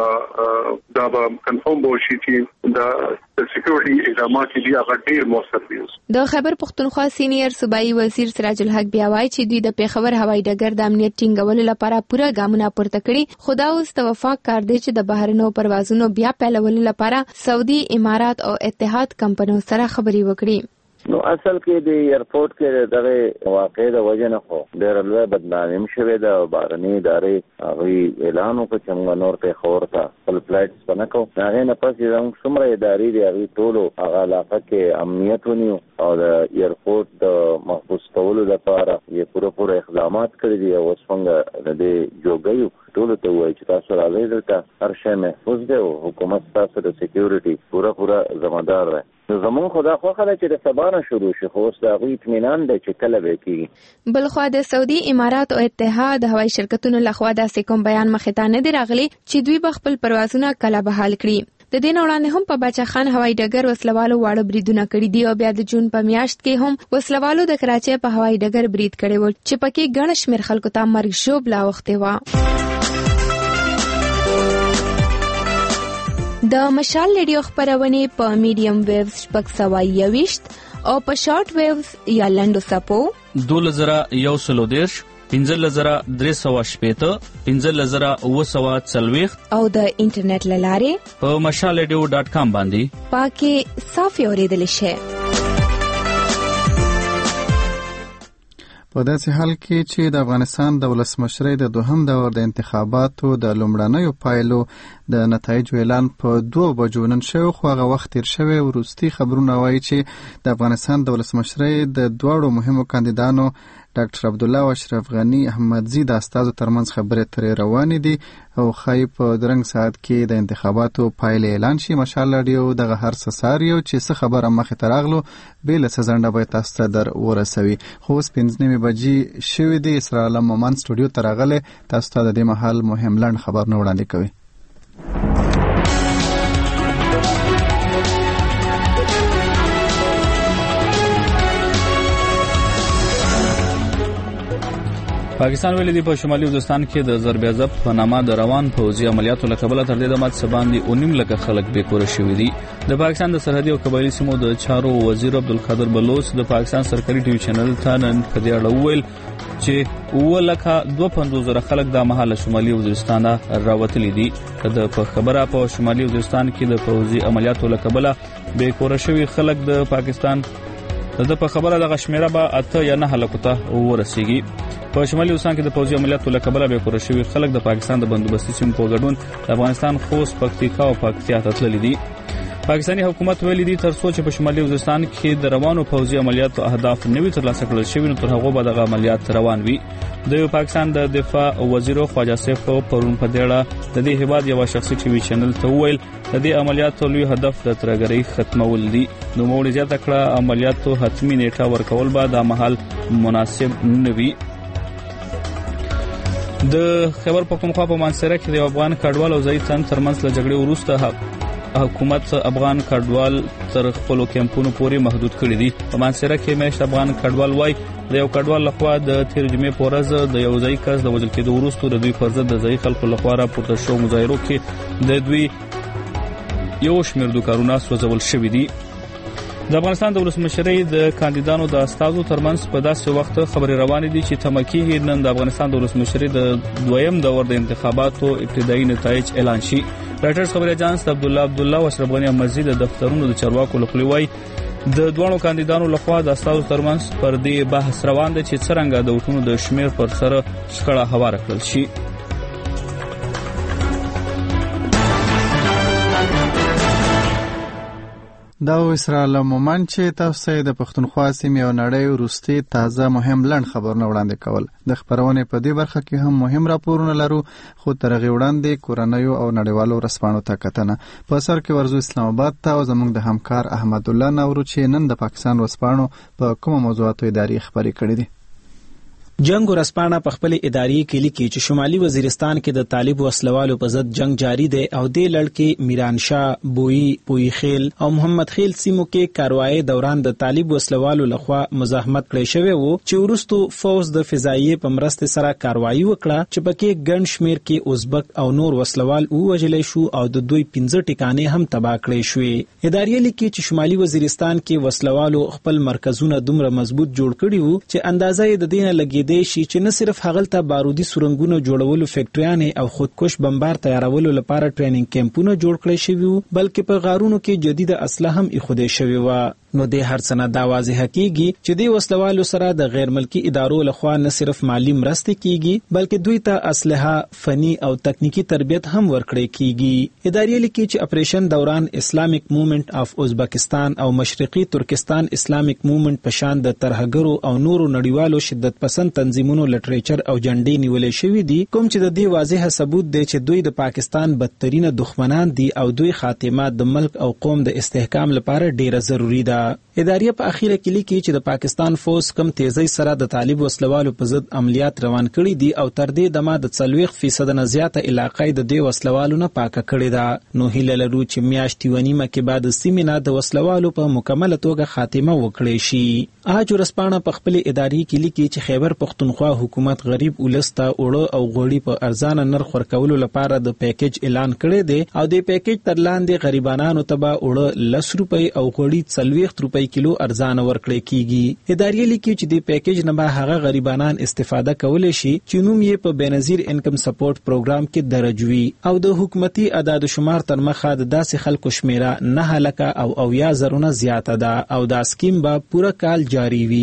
دا به کنفرم وشي چې دا سکیورټي اقدامات دي هغه ډېر موثر دي. د خیبر پښتونخوا سینیئر صوبایي وزیر سراج الحق بیا وایي چې دوی د پېښور هوایي ډګر د امنیت ټینګولو لپاره پوره ګامونه پورته کړي، خو دا اوس د وفاق کار دی چې د بهرنیو پروازونو بیا پیلولو لپاره سعودي امارات او اتحاد کمپنیو سره خبرې وکړي. نو اصل کې د ایرپورټ کې دغه واقع د وجه نه خو ډېر لوی بدنامي شوې ده او بهرني ادارې هغه اعلان وکړ چې موږ نور پېښور ته خپل فلایټس نه کوو. هغې نه پس زموږ څومره ادارې دي هغې ټولو هغه علاقه کې امنیت ونیو او د ایرپورټ د محفوظ کولو لپاره یې پوره پوره اقدامات کړي دي. اوس موږ د دې جوګیو ټولو ته وایي چې تاسو راځئ دلته هر شی محفوظ دی او حکومت تاسو د سکیورټي پوره پوره ذمہدار دی. زمون خدا خوخه ده چې د سبا نه شروع شي خو اوس د هغوی اطمینان دی چې کله به کېږي. بلخوا د سعودي امارات او اتحاد هوایي شرکتونو لخوا داسې کوم بیان مخې ته نه دی راغلی چې دوی به خپل پروازونه کله بحال کړي. د دې نه وړاندې هم په باچا خان هوایي ډګر وسلوالو واړه بریدونه کړي دي او بیا د جون په میاشت کې هم وسلوالو د کراچۍ په هوایي ډګر برید کړی و چې پکې ګڼ شمېر خلکو ته مرګ ژوبله اوښتې وه. د مشال ریډیو خپرونې په میډیم ویوز شپږ سوه یوویشت او په شارټ ویوز یا لنډو څپو دولس زره یو سلو دېرش، پنځلس زره درې سوه شپېته، پنځلس زره اوه سوه څلوېښت او د انټرنیټ له لارې په مشال ریډیو ډاټ کام باندې پاکې صافې اورېدلی شئ. په داسې حال کې چې د افغانستان د ولسمشرۍ د دوهم دور د انتخاباتو د لومړنیو پایلو د نتایجو اعلان په دوه بجو نن شوی، خو هغه وخت تیر شوی. وروستي خبرونه وایي چې د افغانستان د ولسمشرۍ د دواړو مهمو کاندیدانو ډاکټر عبدالله او اشرف غنی احمدزي د استازو ترمنځ خبرې ترې روانې دي او ښایي په درنګ ساعت کې د انتخاباتو پایلې اعلان شي. مشال راډیو دغه هر څه څاري او چې څه خبره مخې ته راغلو بې له څه ځنډه به تاسو ته در ورسوي. خو اوس پنځه نیمې بجې شوې دي. اسرار عالم مومند سټوډیو ته راغلی، تاسو ته د دې مهال مهم لنډ خبرونه وړاندې کوي. پاکستان ویلي دی په شمالي وزیرستان کې د ضرب عضب په نامه د روان پوځي عملیاتو له کبله تر دې دمه څه باندې اونیم لکه خلک بې کوره شوي دي. د پاکستان د سرحدي او قبایلي سیمو د چارو وزیر عبدالقادر بلوچ د پاکستان سرکاري ټي وي چینل ته نن په دې اړه وویل چې اوه لکه دوه پنځوس زره خلک دا مهال شمالي وزیرستان راوتلي دي. د په خبره په شمالي وزیرستان کې د پوځي عملیاتو له کبله بې کوره شوي خلک د پاکستان د په خبره د غشمیره به اته یا نه هلکو ته ورسیږي. په شمالي وزیرستان کې د پوځي عملیاتو له کبله بې کوره شوي خلک د پاکستان د بندوبستي سیمو په ګډون د افغانستان خوست، پکتیکا او پکتیا ته تللي دي. پاکستاني حکومت ویلي دي تر څو چې په شمالي وزیرستان کې د روانو پوځي عملیاتو اهداف نوي ترلاسه کړل شوي نو تر هغو به دغه عملیات روان وي. د پاکستان د دفاع وزیر خواجه سیف پرون په دې اړه د دې هیواد یو شخصي ټي وي چینل ته وویل د دې عملیاتو لوی هدف د ترهګرۍ ختمول دي. نو موږ زیاته کړه عملیاتو حتمی نیټه ورکول به د مهال مناسب نه وي. د خیبر پختونخوا په مانسره کې د افغان کډوال او ځای تن ترمنځ له جګړې وروسته حکومت افغان کډوال تر خپل کیمپونو پورې محدود کړی دي. په مانسره کې مېشت افغان کډوال وای د یو کډوال لخوا د تیر جمعې په ورځ د یو ځای کس د وژل کېدو وروسته د دوی پر ضد د ځای خلکو لخوا راپورته شوو مظاهرو کې د دوی یو شمېر دوکانونه سوځول شوي دي. د افغانستان د ولسمشرۍ د کاندیدانو د استازو ترمنځ په داسې وخت خبرې روانې دي چې تمه کېږي نن د افغانستان د ولسمشرۍ د دویم دور د انتخاباتو ابتدایي نتایج اعلان شي. رایټرز خبري اژانس د عبدالله عبدالله او اشرف غنی احمدزي د دفترونو د چارواکو له خوا وایي د دوه کاندیدانو لخوا د استازو ترمنځ پر دې بحث روان دی چې څرنګه د وټونو د شمیر پر سر شخړه هواره کړل شي. دا اسرار عالم مومند چې تاسو د پښتونخوا سیمې او نړۍ وروستي تازه مهم لنډ خبرونه وړاندې کول. د خبرونې په دې برخه کې هم مهم راپورونه لرو، خو تر هغې وړاندې کورنیو او نړیوالو ورځپاڼو ته کتنه. په سر کې ورځو اسلام آباد ته او زموږ د همکار احمد الله نورو چې نن د پاکستان ورځپاڼو په کومه موضوعاتو اداري خبرې کړې دي. جنگ ورځپاڼه په خپل اداري کې لیکي چې شمالي وزیرستان کې د طالب وسلوالو په ضد جنگ جاری دی او د لړ کې میران شاه، بوئی، پوئی خیل او محمد خیل سیمو کې کاروایی دوران د طالب وسلوالو لخوا مزاحمت کړی شوی وو چې وروسته فوز د فضائیه په مرسته سره کاروایی وکړه چې پکې ګڼ شمیر کې ازبک او نور وسلوال ووژل شو او د دوی پنځه ټکانې هم تباه کړې شوې. اداري لیکي چې شمالي وزیرستان کې وسلوالو خپل مرکزونه دومره مضبوط جوړ کړي وو چې اندازې د دینه لګي دی چې نه صرف هغلته بارودي سورنګونو جوړولو فیکټریانې او خودکش بمبار تیارولو لپاره ټریننګ کیمپونه جوړ کړی شوي وو بلکې په غارونو کې جدید اسلحه هم ایښودل شوې وه. نو د هر څه نه دا واضح کیږي چې د وسلوالو سره د غیر ملکی ادارو لخوا نه صرف مالی مرستې کیږي بلکې دوی ته اسلحه، فني او تکنیکی تربیت هم ورکړې کیږي. اداري لیکي چې اپریشن دوران اسلامیک موومنٹ اف ازبکستان او مشرقي ترکستان اسلامیک موومنٹ په شان د ترهګرو او نورو نړیوالو شدت پسند تنظیمونو لټریچر او جنډې نیولې شوې دي کوم چې د دې واضح ثبوت دی چې دوی د پاکستان بدترینه دښمنان دي او دوی خاتمه د ملک او قوم د استحکام لپاره ډیره ضروری ده. ادارې په اخیره کې لیکي چې د پاکستان فوج کم تیزی سره د طالب وسلوالو په ضد عملیات روان کړي دي او تر دې دمه د څلوېښت فیصد نه زیاته علاقې د دې وسلوالو نه پاکه کړې ده. نو هیله لرو چې میاشتې ونیمه کې بعد سیمې نه د وسلوالو په مکمله توګه خاتمه وکړي شي. آج ورځپاڼه په خپل اداري کې لیکي چې خیبر پختونخوا حکومت غریب ولس ته اوړه او غوړي په ارزانه نرخ ورکولو لپاره د پیکیج اعلان کړی دی او د پیکیج تر لاندې غریبانو ته به اوړه لس روپۍ او غوړي څلوېښت روپۍ کیلو ارزانه ورکړی کیږي. اداري لیکي چې د پیکیج نه به هغه غریبانان استفاده کولی شي چې نوم یې په بینظیر انکم سپورټ پروګرام کې درج وي او د حکومتي اعداد شمار تر مخه د داسې خلکو شمیره نه لکه او اویا زرونه زیاته ده او دا سکیم به پوره کال جاری وي.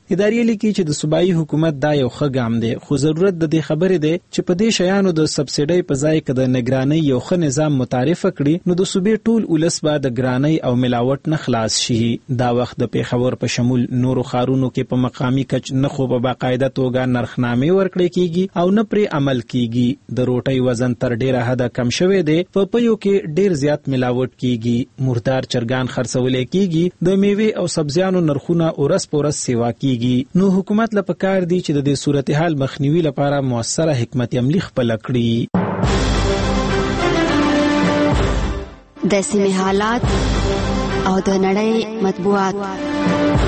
ادارې لیکي چې د صوبایي حکومت دا یو ښه ګام دی، خو ضرورت د دې خبرې دی چې په دې شیانو د سبسیډۍ په ځای کې د نگرانۍ یو ښه نظام متعارف کړي، نو د صوبې ټول ولس به د ګرانۍ او ملاوټ نه خلاص شي. دا وخت د پیښور په شمول نورو ښارونو کې په مقامي کچ نه خو په باقاعده توګه نرخنامې ورکړې کیږي او نه پرې عمل کیږي. د روټۍ وزن تر ډیره حده کم شوی دی، په پیو کې ډیر زیات ملاوټ کیږي، مردار چرګان خرڅولې کیږي، د میوې او سبزیانو نرخونه ورځ په ورځ سیوا کیږي. نو حکومت له پکار دی چې د دې صورتحال مخنیوي لپاره موثره حکمت عملي خپل کړي. د سیمې حالات او د نړۍ مطبوعات.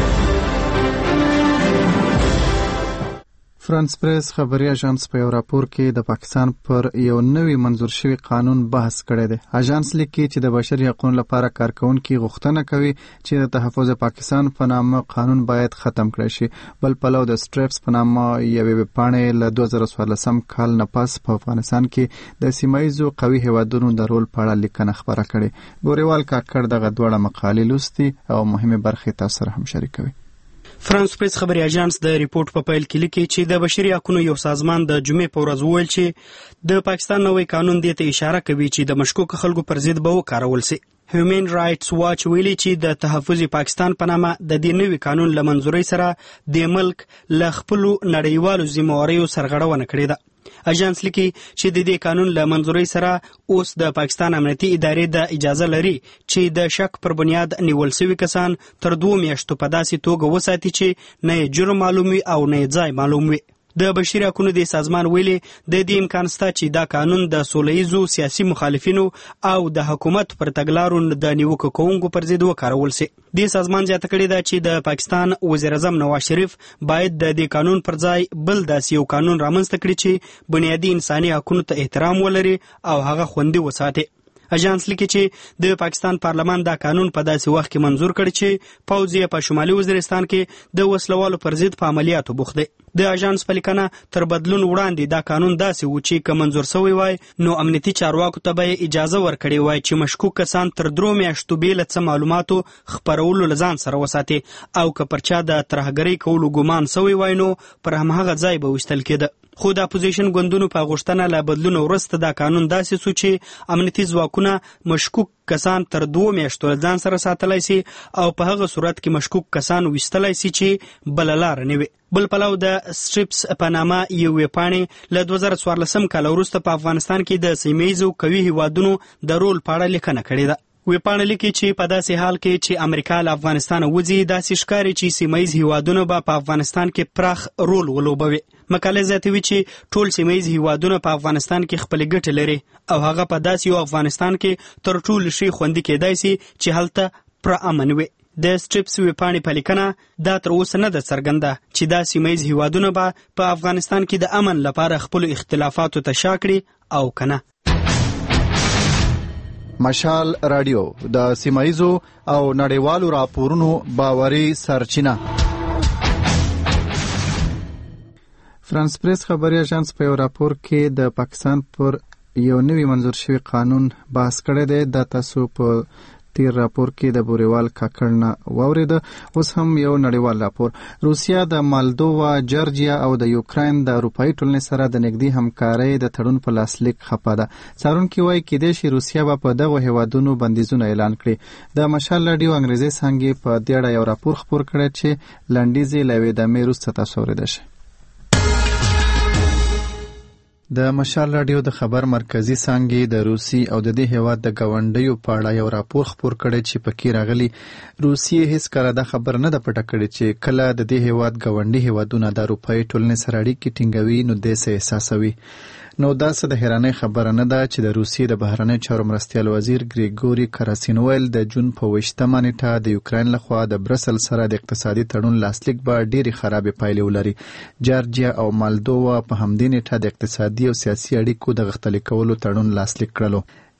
فرانس پریس خبري اژانس په یو راپور کې د پاکستان پر یو نوی منظور شوی قانون بحث کړی دی. اژانس لیکي چې د بشري حقوقو لپاره کارکونکي غوښتنه کوي چې د تحفظ پاکستان په نامه قانون باید ختم کړی شي. بل پلو د سټریپس په نامه یوې ویبپاڼې له دوه زره څوارلسم کال نه پس په افغانستان کې د سیمایي قوي هیوادونو د رول په اړه لیکنه خبره کړې. ګوریوال کاکړ دغه دوړه مقالې لوستي او مهمه برخې تاسو سره هم شریکوي. فرانس پریس خبري اژانس د ریپورت په پیل کې لیکي چې د بشري حقوقو یو سازمان د جمعې په ورځ وویل چې د پاکستان نوې قانون دې ته اشاره کوي چې د مشکوک خلکو پر ضد به وکارول شي. هیومن رائټس واچ ویلي چې د تحفظ پاکستان په نامه د دې نوي قانون له منځورۍ سره د ملک له خپلو نړیوالو ذمہواریو سرغړونه کړې ده. اژانس لیکي چې د دې قانون له منځورۍ سره اوس د پاکستان امنیتي ادارې د اجازه لري چې د شک پر بنیاد نیول شوي کسان تر دوه میاشتو په داسې توګه وساتي چې نه یې جرم معلوم وي او نه یې ځای معلوم وي. د بشري حقوقو د سازمان ویلي د دې امکان شته چې دا قانون د سولهییزو سیاسي مخالفینو او د حکومت پر تګلارو د نیوکه کوونکو پر ضد وکارول شي. د سازمان زیاته کړې ده چې د پاکستان وزیر اعظم نواز شریف باید د دې قانون پر ځای بل داسې یو قانون رامنځته کړي چې بنیادي انساني حقوقو ته احترام ولري او هغه خوندي وساتي. اژانس لیکي چې د پاکستان پارلمان دا قانون په داسې وخت کې منظور کړ چې پوځ یې په شمالي وزیرستان کې د وسلوالو پر ضد په عملیاتو بوخت دی. د اژانس په لیکنه تر بدلون وړاندې دا قانون داسې و چې که منظور شوی وای نو امنیتي چارواکو ته به اجازه ورکړې وای چې مشکوک کسان تر درو میاشتو بې له څه معلوماتو خپرولو له ځان سره وساتي او که پر چا د ترهګرۍ کولو ګمان شوی وای نو پر همهغه ځای به ویشتل کېده. خو د اپوزیشن ګوندونو په غوښتنه له بدلون وروسته دا قانون داسې سو چې امنیتي ځواکونه مشکوک کسان تر دوه میاشتو ځان سره ساتلای شي او په هغه صورت کې مشکوک کسان ویستلای شي چې بل لار نه وي. بل پلو د سټریپس په نامه یو ویبپاڼې له دوه زره څوارلسم کال وروسته په افغانستان کې د سیمهییزو قوي هیوادونو د رول په اړه لیکنه کړې ده. ویبپاڼه لیکي چې په داسې حال کې چې امریکا له افغانستان وځي داسې ښکاري چې سیمهییز هیوادونه به په افغانستان کې پراخ رول ولوبوي. مقاله زیاتوي چې ټول سیمهییز هیوادونه په افغانستان کې خپل ګټې لري او هغه په داسې یو افغانستان کې تر ټولو شي خوندي کېدای شي چې هلته پر امن وي. د سټریپس ویبپاڼې په لیکنه دا تر اوسه نه ده څرګنده چې دا سیمهییز هیوادونه به په افغانستان کې د امن لپاره خپل اختلافاتو ته شا کړي او کنه. مشال رادیو د سیمایزو او نړیوالو راپورونو باوري سرچینه. فرانس پریس خبري اژانس په یو راپور کې د پاکستان پر یو نوی منظور شوی قانون بحث کړی دی. د تاسو په تیر راپور کې د بوریوال کاکړ نه واورید. اوس هم یو نړیوال راپور. روسیا د مالدووا، جورجیا او د یوکراین د اروپאי ټولنې سره د نږدې همکارۍ د تړون په لاسلیک خپه ده. څارونکي وایي کېدای شي روسیا به په دغو هیوادونو بندیزونه اعلان کړي. د مشال رادیو انګریزي څانګې په دې اړه یو راپور خپور کړی چې لنډیز یې له یوې دمې وروسته تاسو اورېدای شئ. د مشال رادیو د خبر مرکزی څانګې د روسي او د دې هیواد د ګاونډیو په اړه یو راپور خپور کړی چې پکې راغلي روسیې هیڅ کله دا خبر نه ده پټه کړې چې کله د دې هیواد ګاونډي هیوادونه د اروپאי ټولنې سره اړیکې ټینګوي نو دې څه احساسوي. نو دا څه د حیرانۍ خبره نه ده چې د روسیې د بهرنۍ چارو مرستیال وزیر ګریګوري کراسینویل د جون په اوویشتمه نیټه د یوکراین لخوا د برسل سره د اقتصادي تړون لاسلیک به ډېرې خرابې پایلې ولري. جورجیا او مالدووا په همدې نیټه د اقتصادي او سیاسي اړیکو د غښتلي کولو تړون لاسلیک کړلو.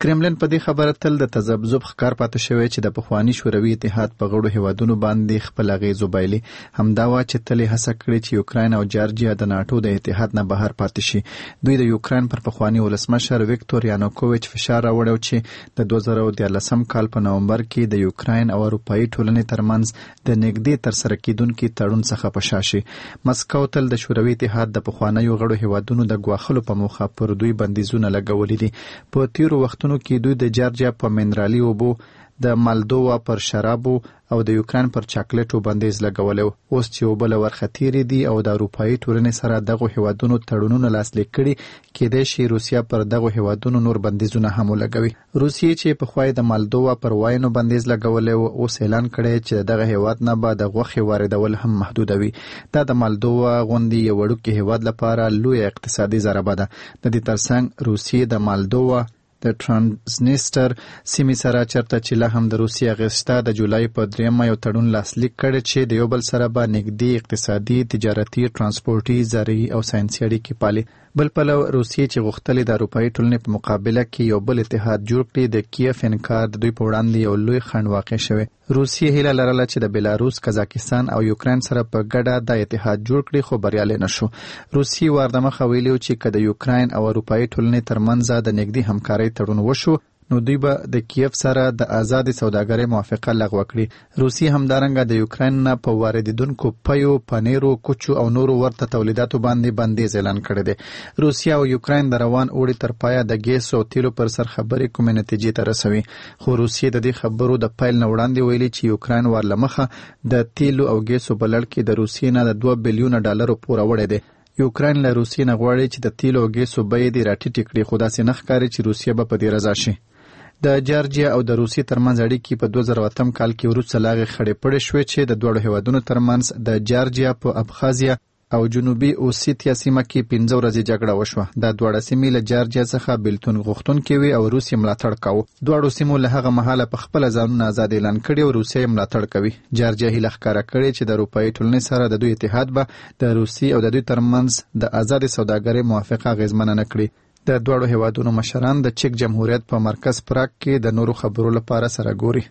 کرملن په دې خبره تل د تذبذب ښکار پاتې شوی چې د پخوانی شوروي اتحاد په غړو هیوادونو باندې خپل اغیز وبایلي. همدا وا چې تل هڅه کړې چې یوکراین او جارجیا د ناتو د اتحاد نه بهر پاتې شي. دوی د یوکراین پر پخوانی ولسمشر ویکتور یانوکوویچ فشار راوړی چې د دوه زره دیارلسم کال په نومبر کې د یوکراین او اروپایي ټولنې ترمنځ د نږدې ترسره کیدونکي تړون څخه په شا شي. مسکو تل د شوروي اتحاد د پخوانیو غړو هیوادونو د ګواښلو په موخه پر دوی بندیزونه لګولي دي. په تیرو وختونو کې دوی د جارجیا په منرالي اوبو، د مالدووا پر شرابو او د یوکراین پر چاکلیټو بندیز لګولی. اوس چې اوبه له ورخه تیرې دي او د اروپایي ټولنې سره دغو هیوادونو تړونونه لاسلیک کړي، کیدای شي روسیه پر دغو هیوادونو نور بندیزونه هم ولګوي. روسیې چې پخوا د مالدووا پر واینو بندیز لګولی و، اوس اعلان کړی چې دغه هیواد نه به د غوښې واردول هم محدودوي. دا د مالدووا غوندې یو وړوکی هیواد لپاره لویه اقتصادي ضربه ده. د دې ترڅنګ روسیې د مالدووا د ترانسنیسټر سیمې سره چرته چې لا هم د روسیې اغېسته د جولای په دریمه یو تړون لاسلیک کړی چې د یو بل سره به نږدې اقتصادي، تجارتي، ترانسپورټي، زراعي او ساینسي اړیکې پالي. بل پلو روسیې چې غوښتلې د اروپایي ټولنې په مقابله کې یو بل اتحاد جوړ کړي، د کیف انکار د دوی په وړاندې یو لوی خنډ واقع شوی. روسیې هیله لرله چې د بیلاروس، قزاقستان او یوکراین سره په ګډه د اتحاد جوړ کړي، خو بریالي نشو. روسیې واردمخه ویلي چې که د یوکراین او اروپایي ټولنې ترمنځ د نږدې همکارۍ تړون وشو، نو دوی به د کیف سره د آزادې سوداګرۍ موافقه لغوه کړي. روسیې همدارنګه د یوکراین نه په واردېدونکو پیو، پنیرو، کوچو او نورو ورته تولیداتو باندې بندیز اعلان کړی دی. روسیه او یوکراین د روان اوړي تر پایه د ګیس او تیلو پر سر خبرې کومې نتیجې ته رسوي، خو روسیې د دې خبرو د پیل نه وړاندې ویلي چې یوکراین ورلمخه د تیلو او ګیسو په لړ کې د روسیې نه د دوه بیلیونه ډالرو پوره وړی دی. یوکراین له روسیې نه غواړي چې د تیلو او ګیسو بیې دې راټیټې کړي، خو داسې نه ښکاري چې روسیه به په دې رضا شي. د جارجیا او د روسیې ترمنځ اړیکې په دوه زره اتم کال کې وروسته لا هغې خړې پړې شوې چې د دواړو هیوادونو ترمنځ د جارجیا په ابخازیا او جنوبي اوسیتیا سیمه کې پنځه ورځې جګړه وشوه. دا دواړه سیمې له جارجیا څخه بیلتون غوښتونکې وې او روسیې ملاتړ کاوه. دواړو سیمو له هغه مهاله په خپله ځانونه آزاد اعلان کړي او روسیه یې ملاتړ کوي. جارجیا هیله ښکاره کړې چې د اروپایي ټولنې سره د دوی اتحاد به د روسیې او د دوی ترمنځ د آزادې سوداګرۍ موافقه اغېزمنه نه کړي. د دوړو هیوادونو مشران د چک جمهوریت په مرکز پراګ کې د نورو خبرو لپاره سره ګوري.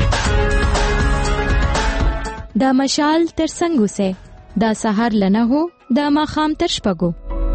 د مشال تر څنګ اوسه، د سحر لنه هو، د ماخام تر شپږو.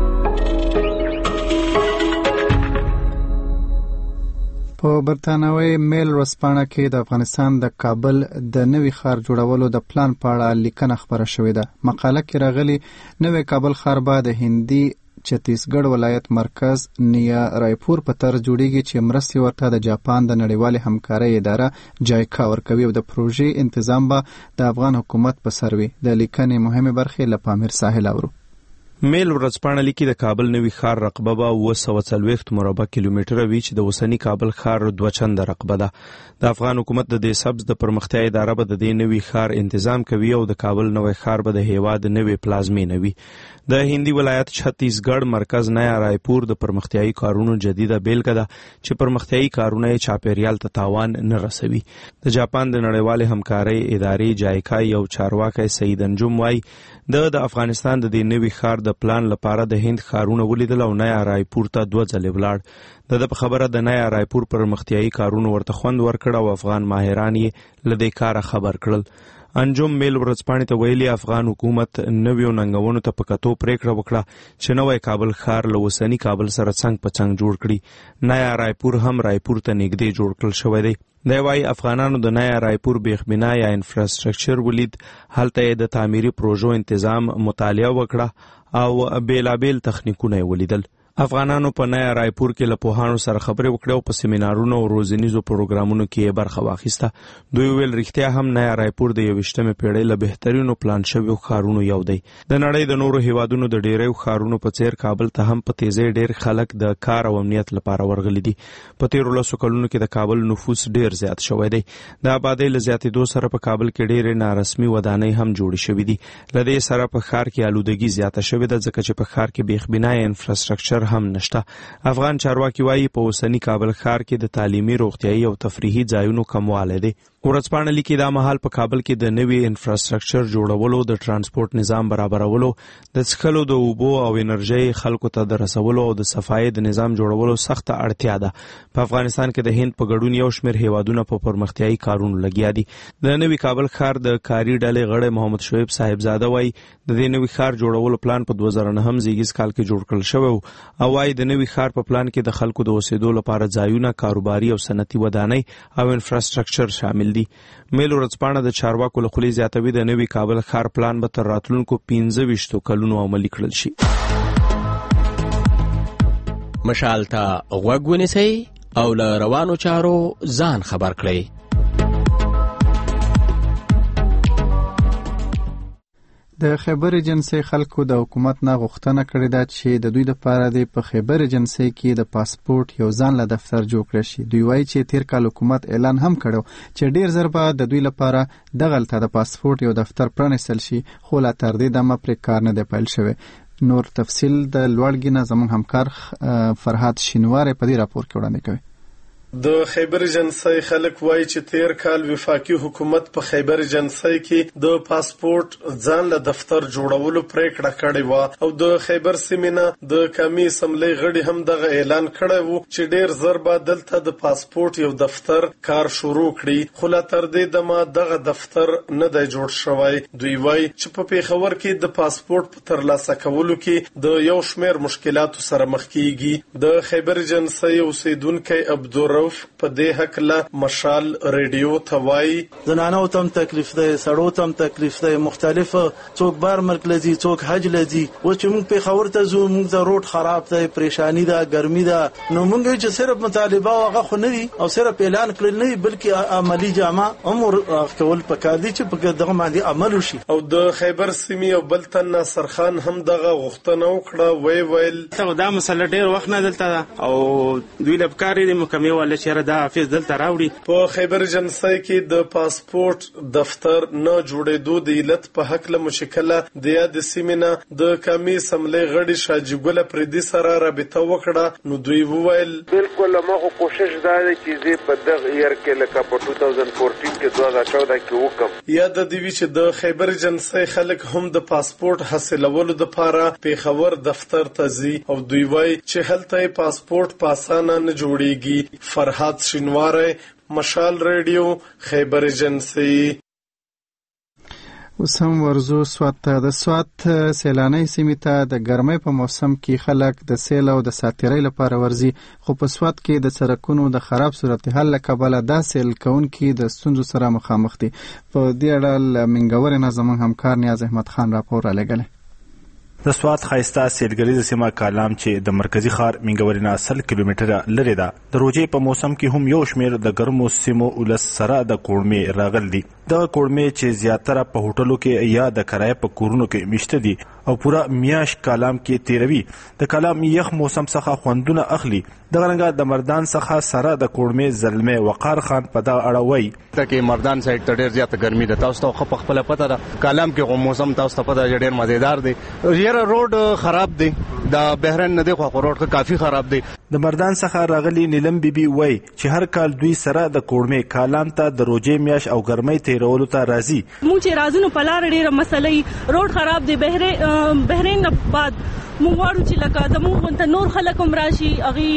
په برتانوي میل ورځپاڼه کې د افغانستان د کابل د نوي ښار جوړولو د پلان په اړه لیکنه خپره شوې ده. مقاله کې راغلي نوی کابل ښار به د هندي چتیسګړ ولایت مرکز نیا رایپور په طرز جوړیږي چې مرستې ورته د جاپان د نړیوالې همکارۍ اداره جایکا ورکوي او د پروژې انتظام به د افغان حکومت په سر وي. د لیکنې مهمه برخه له پامیر ساحل اورو. میل ورځپاڼه لیکي د کابل نوي ښار رقبه به اوه سوه څلوېښت مربع کیلومتره وي چې د اوسني کابل ښار دوه چنده رقبه ده. د افغان حکومت د دې سبز د پرمختیا اداره به د دې نوي ښار انتظام کوي او د کابل نوی ښار به د هیواد نوی پلازمینه وي. د هندي ولایت چھتیسګړ مرکز نیا رایپور د پرمختیایي کارونو جدیده بیلګه ده چې پرمختیایي کارونه یې چاپیریال ته تاوان نه رسوي. د جاپان د نړیوالې همکارۍ ادارې جایکا یو چارواکی سعید انجم وایي د د افغانستان د دې نوي ښار د پلان لپاره د هند ښارونه ولیدل او نیا رایپور ته دوه ځلې ولاړ. د ده په خبره د نیا رایپور پرمختیایي کارونو ورته خوند ورکړ او افغان ماهران یې له دې کاره خبر کړل. انجم میل ورځپاڼې ته ویلي افغان حکومت نویو ننګونو ته په کتو پریکړه وکړه چې نوی کابل ښار له اوسني کابل سره څنګ په څنګ جوړ کړي. نیا رایپور هم رایپور ته نږدې جوړ کړل شوی دی. دی وایي افغانانو د نیا رایپور بیخبنا یا انفراسترکچر ولید، هلته یې د تعمیري پروژو انتظام مطالعه وکړه او بیلابیل تخنیکونه یې ولیدل. افغانانو په نیا رایپور کې له پوهانو سره خبرې وکړې او په سیمینارونو او روزنیزو پروګرامونو کې یې برخه واخیسته. دوی ویل رښتیا هم نیا رایپور د یویشتمې پیړۍ له بهترینو پلان شویو ښارونو یو دی. د نړۍ د نورو هیوادونو د ډیریو ښارونو په څیر کابل ته هم په تیزۍ ډیر خلک د کار او امنیت لپاره ورغلي دي. په تیرو لسو کلونو کې د کابل نفوس ډیر زیات شوی دی. د آبادۍ له زیاتېدو سره په کابل کې ډیرې نارسمي ودانۍ هم جوړې شوې دي. له دې سره په ښار کې آلودګي زیاته شوې ده ځکه چې په ښار کې بیخبنا انفراسترکچر هم نشته. افغان چارواکي وایي په اوسني کابل ښار کې د تعلیمي، روغتیایي او تفریحي ځایونو کموالی دی. ورځپاڼه لیکي دا مهال په کابل کې د نوي انفراستراکچر جوړولو، د ترانسپورت نظام برابرولو، د څښلو د اوبو او انرژي خلکو ته د رسولو او د صفایي د نظام جوړولو سخته اړتیا ده. په افغانستان کې د هند په ګډون یو شمېر هیوادونه په پرمختیایي کارونو لګیا دي. د نوي کابل ښار د کاري ډلې غړی محمد شعیب صاحبزاده وایي د دې نوي ښار جوړولو پلان په دوه زره نهم زیږیز کال کې جوړ کړل شوی او وایي د نوي ښار په پلان کې د خلکو د اوسېدو لپاره ځایونه، کاروباري او صنعتي ودانۍ او انفراستراکچر شامل دي. میل ورځپاڼه د چارواکو له خولې زیاتوي د نوي کابل ښار پلان به تر راتلونکو پنځه ویشتو کلونو عملي کړل شي. مشال ته غوږ ونیسئ او له روانو چارو ځان خبر کړئ. د خیبر ایجنسی خلکو د حکومت نه غوښتنه کړې ده چې د دوی لپاره د په خیبر ایجنسی کې د پاسپورت یو ځان له دفتر جوړ کړی شي. دوی وایي چې تیر کال حکومت اعلان هم کړو چې ډیر زر به د دوی لپاره دغلته د پاسپورت یو دفتر پرانیستل شي، خو لا تر دې دمه پرې کار نه دی پیل شوی. نور تفصیل د لوړګي نه زموږ همکار فرهاد شینواری په دې راپور کې وړاندې کوي. د خیبر ایجنسی خلک وایي چې تیر کال وفاقي حکومت په خیبر ایجنسی کې د پاسپورت ځان له دفتر جوړولو پریکړه کړې و او د خیبر سیمینه د قومي اسمبلی غړي هم دغه اعلان کړی و چې ډیر زر به دلته د پاسپورت یو دفتر کار شروع کړي، خو لا تر دې دمه دغه دفتر نه دی جوړ شوی. دوی وایي چې په پیښور کې د پاسپورت په ترلاسه کولو کې د یو شمېر مشکلاتو سره مخ کیږي. د خیبر ایجنسی اوسیدونکی عبدالرؤف په دې حق له مشال ریډیو ته وایي زنانو تم تکلیف ده، سړو تم تکلیف ده، مختلفه څوک بار مرکزي څوک حج لذي و چې موږ په خبر ته زو موږ د روډ خراب ده، پریشانی ده، ګرمي ده. نو موږ چې صرف مطالبه هغه خو نه وي او صرف اعلان کړل نه بلکې عملی جامه امر کول پکار دي چې په دغه باندې عمل وشي. او د خیبر سیمې او بلتن ناصر خان هم دغه غوښتنه وکړه. وی ویل دا مسله ډیر وخت نه دلته او دوی لپاره د محکمې ول چې دا حافظ دلته راوړي. په خیبر ایجنسی کې د پاسپورت دفتر نه جوړېدو د علت په حق له مشکله د یاد سیمینه د قومي اسمبلی غړي شاجي ګل پردي سره رابطه وکړه. نو دوی وویل بالکل موږ کوشش دا چې زه په دغه یار کې لکه په دوه هزار چودہ کې دوه هزار چودہ کې وکم. یاد دی چې د خیبر ایجنسی خلک هم د پاسپورت حاصلولو لپاره پیښور دفتر ته ځي او دوی وایي چې هلته پاسپورت په اسانه نه جوړیږي. فرهاد شینواری، مشال ریډیو، خیبر ایجنسی. اوس هم ورزو سوات ته. د سوات سیلاني سیمې ته د ګرمۍ په موسم کې خلک د سیل او د ساتیرۍ لپاره ورځي، خو په سوات کې د سړکونو د خراب صورتحال له کبله دا سیل کوونکي د ستونزو سره مخامخ دي. په دې اړه له منګورې نه زموږ همکار نیاز احمد خان راپور رالیږلی. د سوات ښایسته سیلګریزه سیمه کالام چې د مرکزي ښار منګورې نه سل کیلومتره لرې ده، د روژې په موسم کې هم یو شمېر د ګرمو سیمو ولس سره د کوړمې راغل دي. دغه کوړمې چې زیاتره په هوټلو کې یا د کرایه په کورونو کې میشته دي او پوره میاشت کالام کې تیروي. د کالام یخ موسم څخه خوندونه اخلي. دغه رنګه د مردان څخه سره د کوړمې زلمه وقار خان په دغه اړه وایي چې مردان سایډ ته ډېر زیاته ګرمي ده. تاسو ته خو خپله پته ده کالام کې خو موسم تاسو ته پته ډېر مزیدار دی. یاره روډ خراب دی، د بهرن نه دی خو روډ کافي خراب دی. د مردان څخه راغلي نیلم بیبي وایي چې هر کال دوی سره د کوړمې کالام ته د روژې میاشت او ګرمۍ تیرولو ته راځي. مونږ چې راځو نو په لاره ډېره مسله روډ خراب دی. بهرین نه بعد مونږ غواړو چې لکه زموږ غونته نور خلک هم راشي،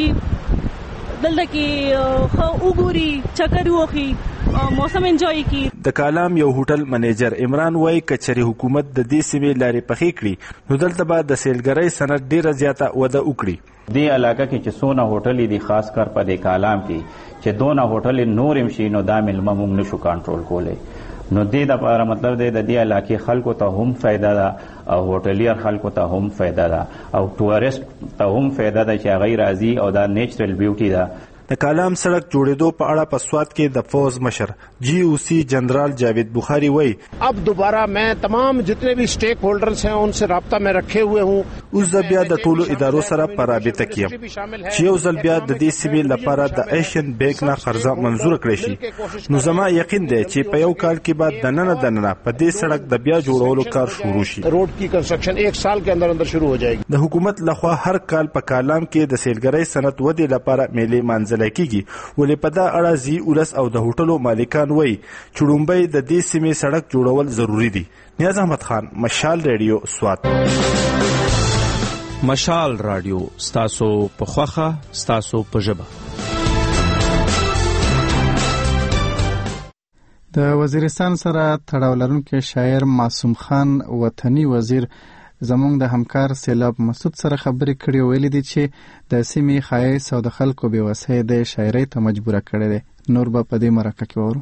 هغې دلته کې ښه وګوري، چکر ووهي، موسم انجوای کی. د کالام یو هوټل منیجر عمران وای کچري حکومت د دې سیمې لارې پخې کړي نو دلته به د سیلګرۍ صنعت ډیره زیاته وده وکړي. دې علاقه کې چې څونه هوټلې دي خاص کر په دې کالام کې چې دونه هوټلې نور هم شي نو دا ملمه موږ نشو کنټرول کولی. نو دې دپاره مطلب دی د دې علاقې خلکو ته هم فایده ده او هوټلیر خلکو ته هم فایده ده او ټورست ته هم فایده ده چې هغوی راځي او دا نیچرل بیوټي ده. د کالام سړک جوړېدو په اړه په سوات کې د فوز مشر جی او سی جنرال جاوید بخاری وایي اب دوباره میں تمام جتنے بھی سٹیک ہولڈرز ہیں ان سے رابطہ میں رکھے ہوئے ہوں. اوس زه بیا د ټولو ادارو سره په رابطه کې یم چې یو ځل بیا د دې سیمې لپاره د ایشین بینک نه قرضه منظور کړی شي. نو زما یقین دی چې په یو کال کې بعد د نن د نن په دې سړک د بیا جوړولو کار شروع شي. روډ کی کنسټرکشن ایک سال کے اندر اندر شروع ہو جائے گی. د حکومت لخوا هر کال په کالام کې د سیلګرۍ صنعت ودې لپاره میلې منځل پېژندلی کېږي ولې په دا اړه ځي ولس او د هوټلو مالکان وایي چې لومبی د دې سیمې سړک جوړول ضروري دي. نیاز احمد خان، مشال ریډیو، سوات. مشال رادیو، ستاسو په خوښه، ستاسو په ژبه. د وزیرستان سره تړاو لرونکي شاعر معصوم خان وطني وزیر زموږ د همکار سیلاب مسعود سره خبرې کړې او ویلي دي چې د سیمې ښایست او د خلکو بېوسۍ د شاعرۍ ته مجبوره کړې ده. نور به په دې مرکه کې وورو.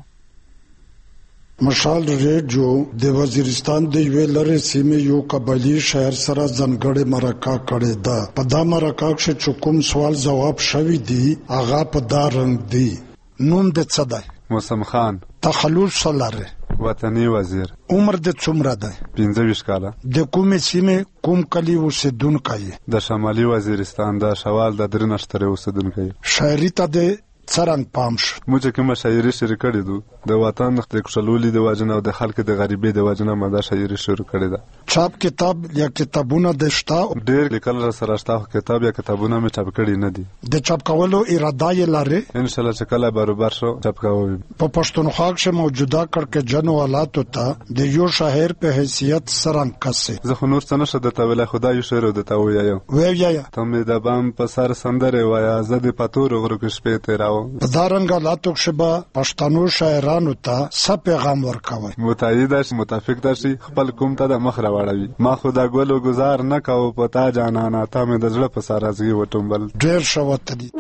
مشال ریډیو د وزیرستان د یوې لرې سیمې یو قبایلي شاعر سره ځانګړې مرکه کړې ده. په دا مرکه کې چې کوم سوال جواب شوی دی هغه په دا رنګ دی. نوم د څه دی؟ موسم خان. تخلص سلاره. وطني وزیر. عمر د څومره دی؟ پنځه ویشت کاله. د کومې سیمې کوم کلی اوسېدونکی؟ د شمالي وزیرستان د شوال د درې نښترې اوسېدونکی. شاعري ته د څرنګ پام شو؟ موږ چې کومه شاعري شروع کړې دو د وطن د کښلولي د وجنه او د خلکو د غریبۍ د وجنه ما دا شاعري شروع کړې ده. چاپ کتاب یا کتابونه د شتا؟ ډېر لیکل را سره شتا، کتاب یا کتابونه مې چاپ کړي نه دي. د چاپ کولو اراده یې لرې؟ ان شاء الله چې کله برابر شو چاپ کوم. په پښتونخوا کې موجوده کړکېچنو حالاتو ته د یو شاعر په حیثیت څرنګ کسې؟ زه خو نور څه نشه درته ویلی، خو دا یو شعر درته ووایو. ووایه. ته مې د بام په سر سندرې وایه، زه د په تورو غرو کې شپې تېروم. په دا رنګ حالاتو کې به پښتنو شاعرانو ته څه پیغام ورکوئ؟ متحد شي، متفق ده شي، خپل قوم ته د مخ راوړوي. ما خو دا ګلو گزار نه کوو په تا جانانه، تا مې د زړه په سر ازغي وټومبل. ډېر ښه وته دي.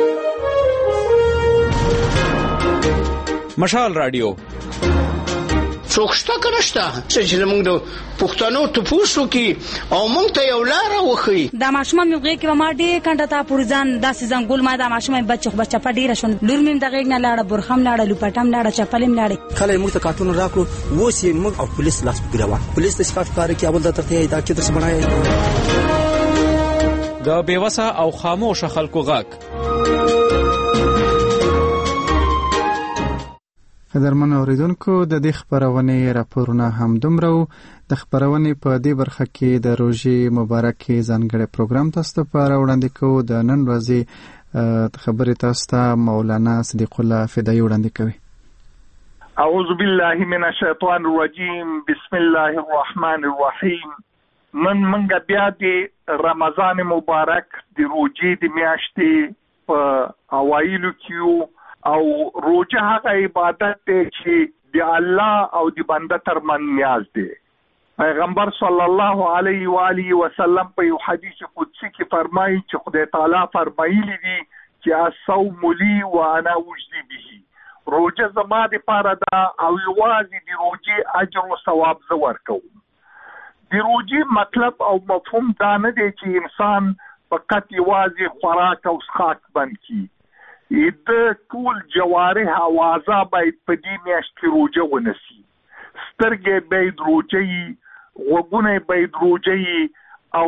مشال رادیو څوک شته که نشته چې زموږ د پښتنو تپوس وکړي او موږ ته یو لاره وښیي. دا ماشومان مې غېږ کې به ما ډېر کنډه ته پورې ځان داسې ځنګول ما دا ماشوم مې بچه خو به چپه ډېره شوه. لور مې د غېږ نه لاړه، برخه م لاړه، لوپټه م لاړه، چپلې م لاړې. کله یې موږ ته کارتونه راکړو، اوس یې موږ او پولیس لاس په ګروان. پولیس ته صفات کار کوي، اول درته یې دا کې درس بنایي. د بېوسه او خاموشه خلکو غږ. قدرمن اوریدونکو، د دې خبرونې راپورونه هم دومره وو. د خبرونې په دې برخه کې د روژې مبارکې ځانګړی پروګرام تاسو ته په وړاندې کوو. د نن ورځې خبرې تاسو ته مولانا صدیق الله فدایي وړاندې کوي. اعوذ بالله من الشیطان الرجیم، بسم الله الرحمن الرحیم. من منګه بیا د رمضان مبارک د روژې د میاشتې په اوایلو کې او روزه هغه عبادت دی چې د الله او د بنده ترمن نیاز دی. پیغمبر صلی الله علیه و آله وسلم په یو حدیث قدسی کې فرمایي چې خدای تعالی فرمایلی دی چې الصوم لی وانا اجزی به. روزه زما د پاره ده او یوازې د روزې اجر او ثواب زه ورکوم. د روزې مطلب او مفهوم دا نه دی چې انسان فقط یوازې خوراک او څښاک بند کړي. د ټول جوارح او اعضا باید په دې میاشت کې روژه ونیسي. سترګې باید روژه وي، غوږونه باید روژه وي، او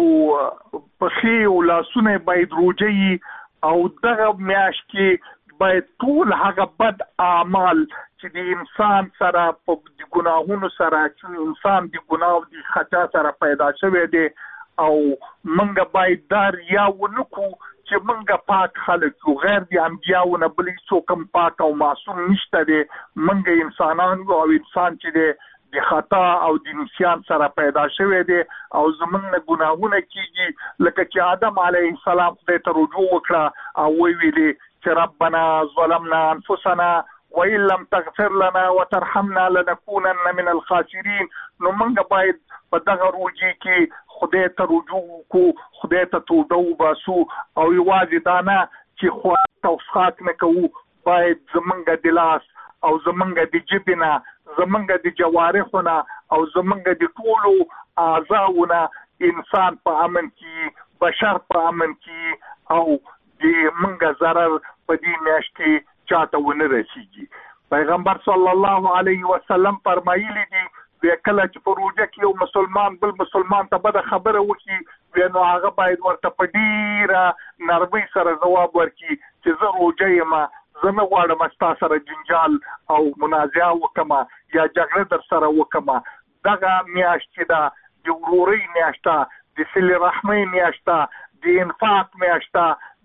پښې او لاسونه باید روژه وي. او دغه میاشت کې باید ټول هغه بد اعمال چې د انسان سره په ګناهونو سره چې انسان د ګناه او د خطا سره پیدا شوی دی، او منګه باید دا ریا ونه کړو چې منګه پاک خلک یو، غیر د انبیاو نه بل هیڅوک هم پاک او معصوم نشته دی. منګه انسانان او انسان چې دی د خطا او د نسیان سره پیدا شوی دی او زمونږ نه ګناهونه کیږي. لکه چې آدم علیه السلام خدای ته رجوع وکړه او ویلي چې ربنا ظلمنا انفسنا وإن لم تغفر لنا وترحمنا لنكونن من الخاسرین. نو منګه باید په دغه روزي کې خدای ته رجوع وکړو، خدای ته توبه وباسو او یوازې دا نه چې خوراک او څښاک نه کوو، باید زمونږ د لاس او زمونږ د ژبې نه، زمونږ د جوارحو نه او زمونږ د ټولو اعضاو نه انسان په امن کې، بشر په امن کې او د منګ ضرر په دې میاشت کې چاته ونه رسیږي. پیغمبر صلی الله علیه وسلم فرمایلی دي کله چې په روژه کې یو مسلمان بل مسلمان ته بده خبره وکړي نو هغه باید ورته په ډیره نرمۍ سره ځواب ورکړي چې زه روژه یم، زه نه غواړم ستا سره جنجال او منازعه وکړم یا جګړه در سره وکړم. دغه میاشت چې ده د ورورۍ میاشت ده، د صلې رحمۍ میاشت ده، د انفاق میاشت ده،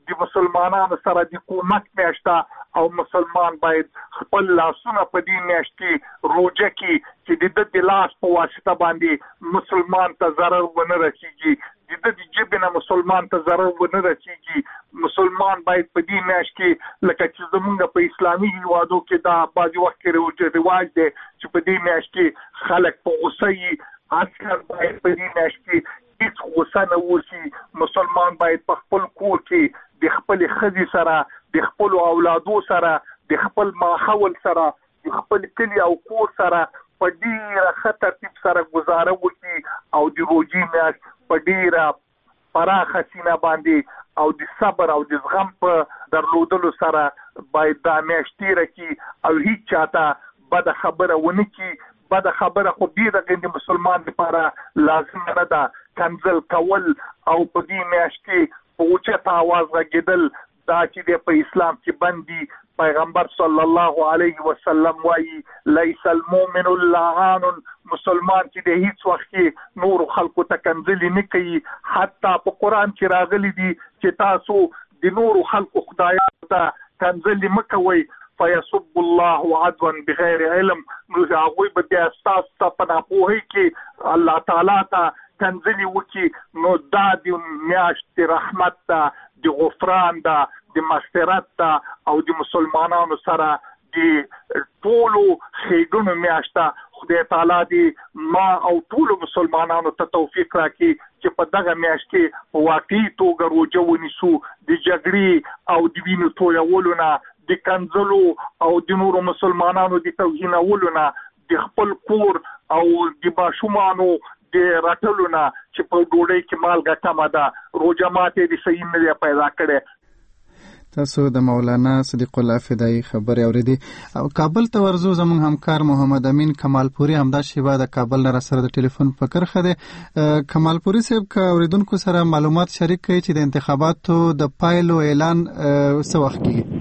د مسلمانانو سره د کومک میاشت او مسلمان باید خپل لاسونه په دې میاشت کې روزه کې چې د د لاس په واسطه باندې مسلمان ته ضرر ونه رسیږي، د د جبه نه مسلمان ته ضرر ونه رسیږي. مسلمان باید په دې میاشت کې لکه چې زمونږ په اسلامي هیوادو کې دا بعضې وخت کې رواج دی چې په دې میاشت کې خلک په غوسه وي، عسکر باید په دې میاشت کې هیڅ غوسه نه اوسي. مسلمان باید په خپل کور کې د خپلې ښځې سره، د خپلو اولادو سره، د خپل ماحول سره، د خپل کلي او کور سره په ډېره ښه ترتیب سره ګزاره وکړي او د روژې میاشت په ډېره پراخه سینه باندې او د صبر او د زغم په درلودلو سره باید دا میاشت تېره کړي او هیڅ چاته بده خبره ونه کړي. بده خبره خو ډېره د مسلمان لپاره لازمه نه ده. کنځل کول او په دې میاشت کې په اوچت آواز غږېدل دا چې دی په اسلام کې بند دي. پیغمبر صلی الله علیه وسلم وایي لیس المؤمن اللعان، مسلمان چې د هیڅ وخت کې نور خلکو ته کنځلې نه کوي. حتی په قرآن کې راغلي دي چې تاسو د نور خلکو خدایانو ته کنځلې مه کوئ، فیصب الله عدوا بغیر علم، نو هغوی به بیا ستاسو ته په ناپوهۍ کې الله تعالی ته کنځلې وکړي. نو دا د میاشت د رحمت ده، د غفران ده، د مغفرت ده او د مسلمانانو سره د ټولو ښېګڼو میاشت ده. خدای تعالی دې ما او ټولو مسلمانانو ته توفیق راکړي چې په دغه میاشت کې په واقعي توګه روژه ونیسو، د جګړې او د وینو تویولو نه، د کنځلو او د نورو مسلمانانو د توهینولو نه، د خپل کور او د ماشومانو د رټلو نه چې په ډوډۍ کې مالګه کمه ده، روژه ماتې د صحیح نه دی پیدا کړی. تاسو د مولانا صدیق الله فدایي خبرې اورېدې او کابل ته ورځو. زموږ همکار محمد امین کمالپوري همدا شیبه د کابل نه راسره د ټلیفون په کرښه دی. کمالپوري صاحب که اورېدونکو سره معلومات شریک کړئ چې د انتخاباتو د پایلو اعلان څه وخت کېږي؟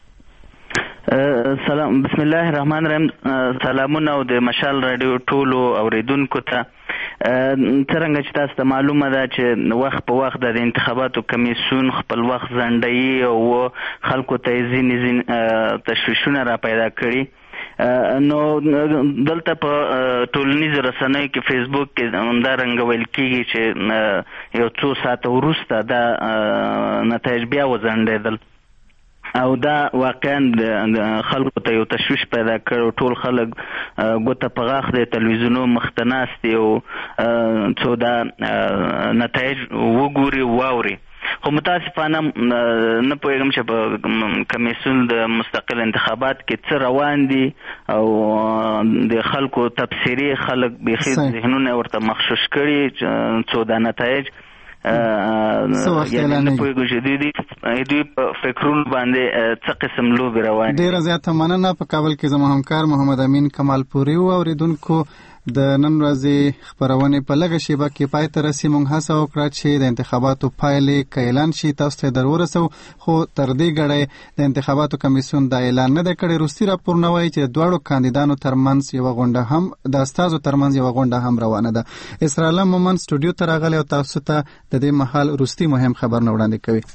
سلام، بسم الله الرحمن الرحیم. سلامونه او د مشال رادیو ټولو اوریدونکو ته. څرنګه چې تاسو ته معلومه ده چې وخت په وخت د انتخاباتو کمیسیون خپل وخت ځنډوي او خلکو ته ځینې ځینې تشویشونه را پیدا کړي. نو دلته په ټولنیزو رسنیو کې فیسبوک کې همدارنګه ویل کېږي چې یو څو ساعته وروسته دا نتایج بیا وځنډېدل او دا واقعا خلکو ته یو تشویش پیدا کړ. ټول خلک ګوته په غاښ د تلویزیونو مخ ته ناست دي او څو دا نتایج وګوري واوري. خو متاسفانه نه پوهېږم چې په کمیسیون د مستقل انتخابات کې څه روان دي او د خلکو تبصرې خلک بیخي ذهنونه ورته مخشوش کړي څو دا نتایج یعنی نه پوهېږو چې دوی په فکرونو باندې څه قسم لوبې روانې. ډېره زیاته مننه. په کابل کې زما همکار محمد امین کمالپوري و. اورېدونکو د نن ورځې خپرونې په لږه شیبه کې پای ته رسي. موږ هڅه وکړه چې د انتخاباتو پایلې که اعلان شي تاسو ته در ورسو، خو تر دې ګړی د انتخاباتو کمیسیون دا اعلان نه دی کړی. وروستي راپورونه وایي چې د دواړو کاندیدانو ترمنځ یوه غونډه هم د استازو ترمنځ یوه غونډه هم روانه ده. اسرار الله مومن سټوډیو ته راغلی او تاسو ته د دې مهال وروستي مهم خبرونه وړاندې کوي.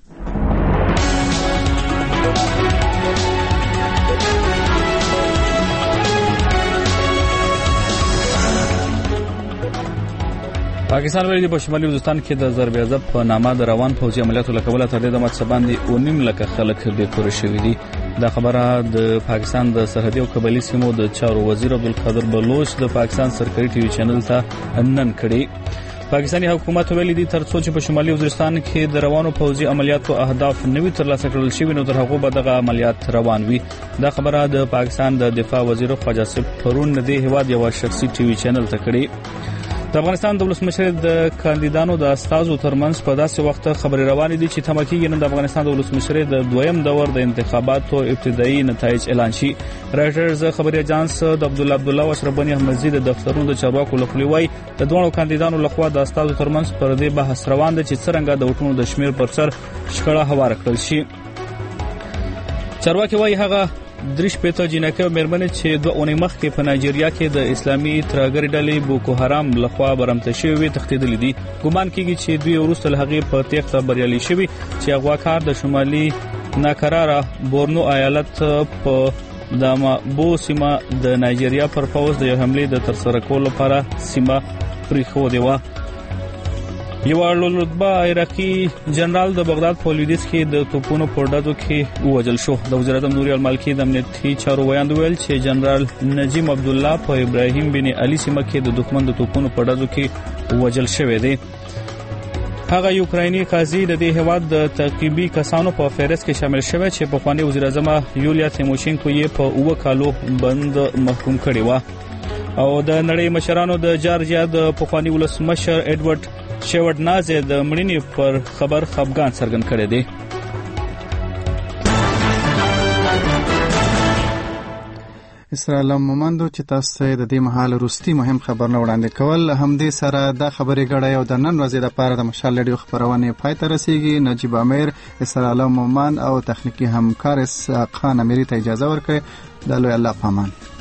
پاکستان ویلي په شمالي وزستان کې د ضرب عضب په نامه د روان پوځي عملیاتو له کبله تر دې دمه څه باندې اونیم لکه خلک بې کوره شوي دي. دا خبره د پاکستان د سرحدي او قبایلي سیمو د چارو وزیر عبدالقادر بلوچ د پاکستان سرکاري ټي وي چینل ته نن کړي. پاکستاني حکومت ویلي دي تر څو چې په شمالي وزیرستان کې د روانو پوځي عملیاتو اهداف نوي ترلاسه کړل شوي نو تر هغو به دغه عملیات روان وي. دا خبره د پاکستان د دفاع وزیر خواجه صف پرون د هیواد یو شخصي ټي وي چینل ته کړي. د افغانستان د ولسمشر د کاندیدانو د استازو ترمنځ په داسې وخت خبرې روانې دي چې تمه کېږي نن د افغانستان د ولسمشر د دویم دور د انتخاباتو ابتدایي نتایج اعلان شي. رایټرز خبري اژانس د عبدالله عبدالله او اشرف غني احمدزي د دفترونو د چارواکو له خوا وایي د دوه کاندیدانو له خوا د استازو ترمنځ پر دې بحث روان دی چې څرنګه د وټونو د شمیر پر سر شخړه هواره کړل شي. چارواکي وایي هغه دریش پېته جنکه مېرمنې چې دوه اونۍ مخکې په نایجیریا کې د اسلامي ترهګرۍ ډلې بوکو حرام لخوا برمته شوې تښتېدلې دي. ګمان کېږي چې دوی وروسته له هغې په تېښته بریالي شوي چې اغواکار د شمالي ناکراره بورنو ایالت په دامابو سیمه د نایجیریا پر پوځ د یو حملې د ترسره کولو لپاره سیمه پرېښودې وه. یو لوړرتبه عراقي جنرال د بغداد په لویدیځ کې د توپونو په ډزو کې ووژل شو. د وزیر اعظم نوري المالکي د امنیتي چارو ویاند ویل چې جنرال نجیم عبدالله په ابراهیم بن علي سیمه کې د دښمن د توپونو په ډزو کې ووژل شوی دی. هغه یوکرایني قاضي د دې هیواد د تعقیبي کسانو په فهرست کې شامل شوی چې پخوانی وزیر اعظم یولیا تیموشینکو یې په اوه کالو بند محکوم کړی و. او د نړۍ مشرانو د جارجیا د پخوانی ولسمشر ایډورډ شیوډنازه د مړینې پر خبر خفګان څرګند کړی دی. اسرائیل مومندو چې تاسو د دې مهال روستي مهم خبرونه وړاندې کول. همدې سره د خبرې غړی او د نن ورځې لپاره د مشال رادیو خبرونه پای ته رسیږي. نجیب امیر، اسرائیل مومن او تخنیکی همکار اسحاق خان اميري ته اجازه ورکړي. د لوی الله پامان.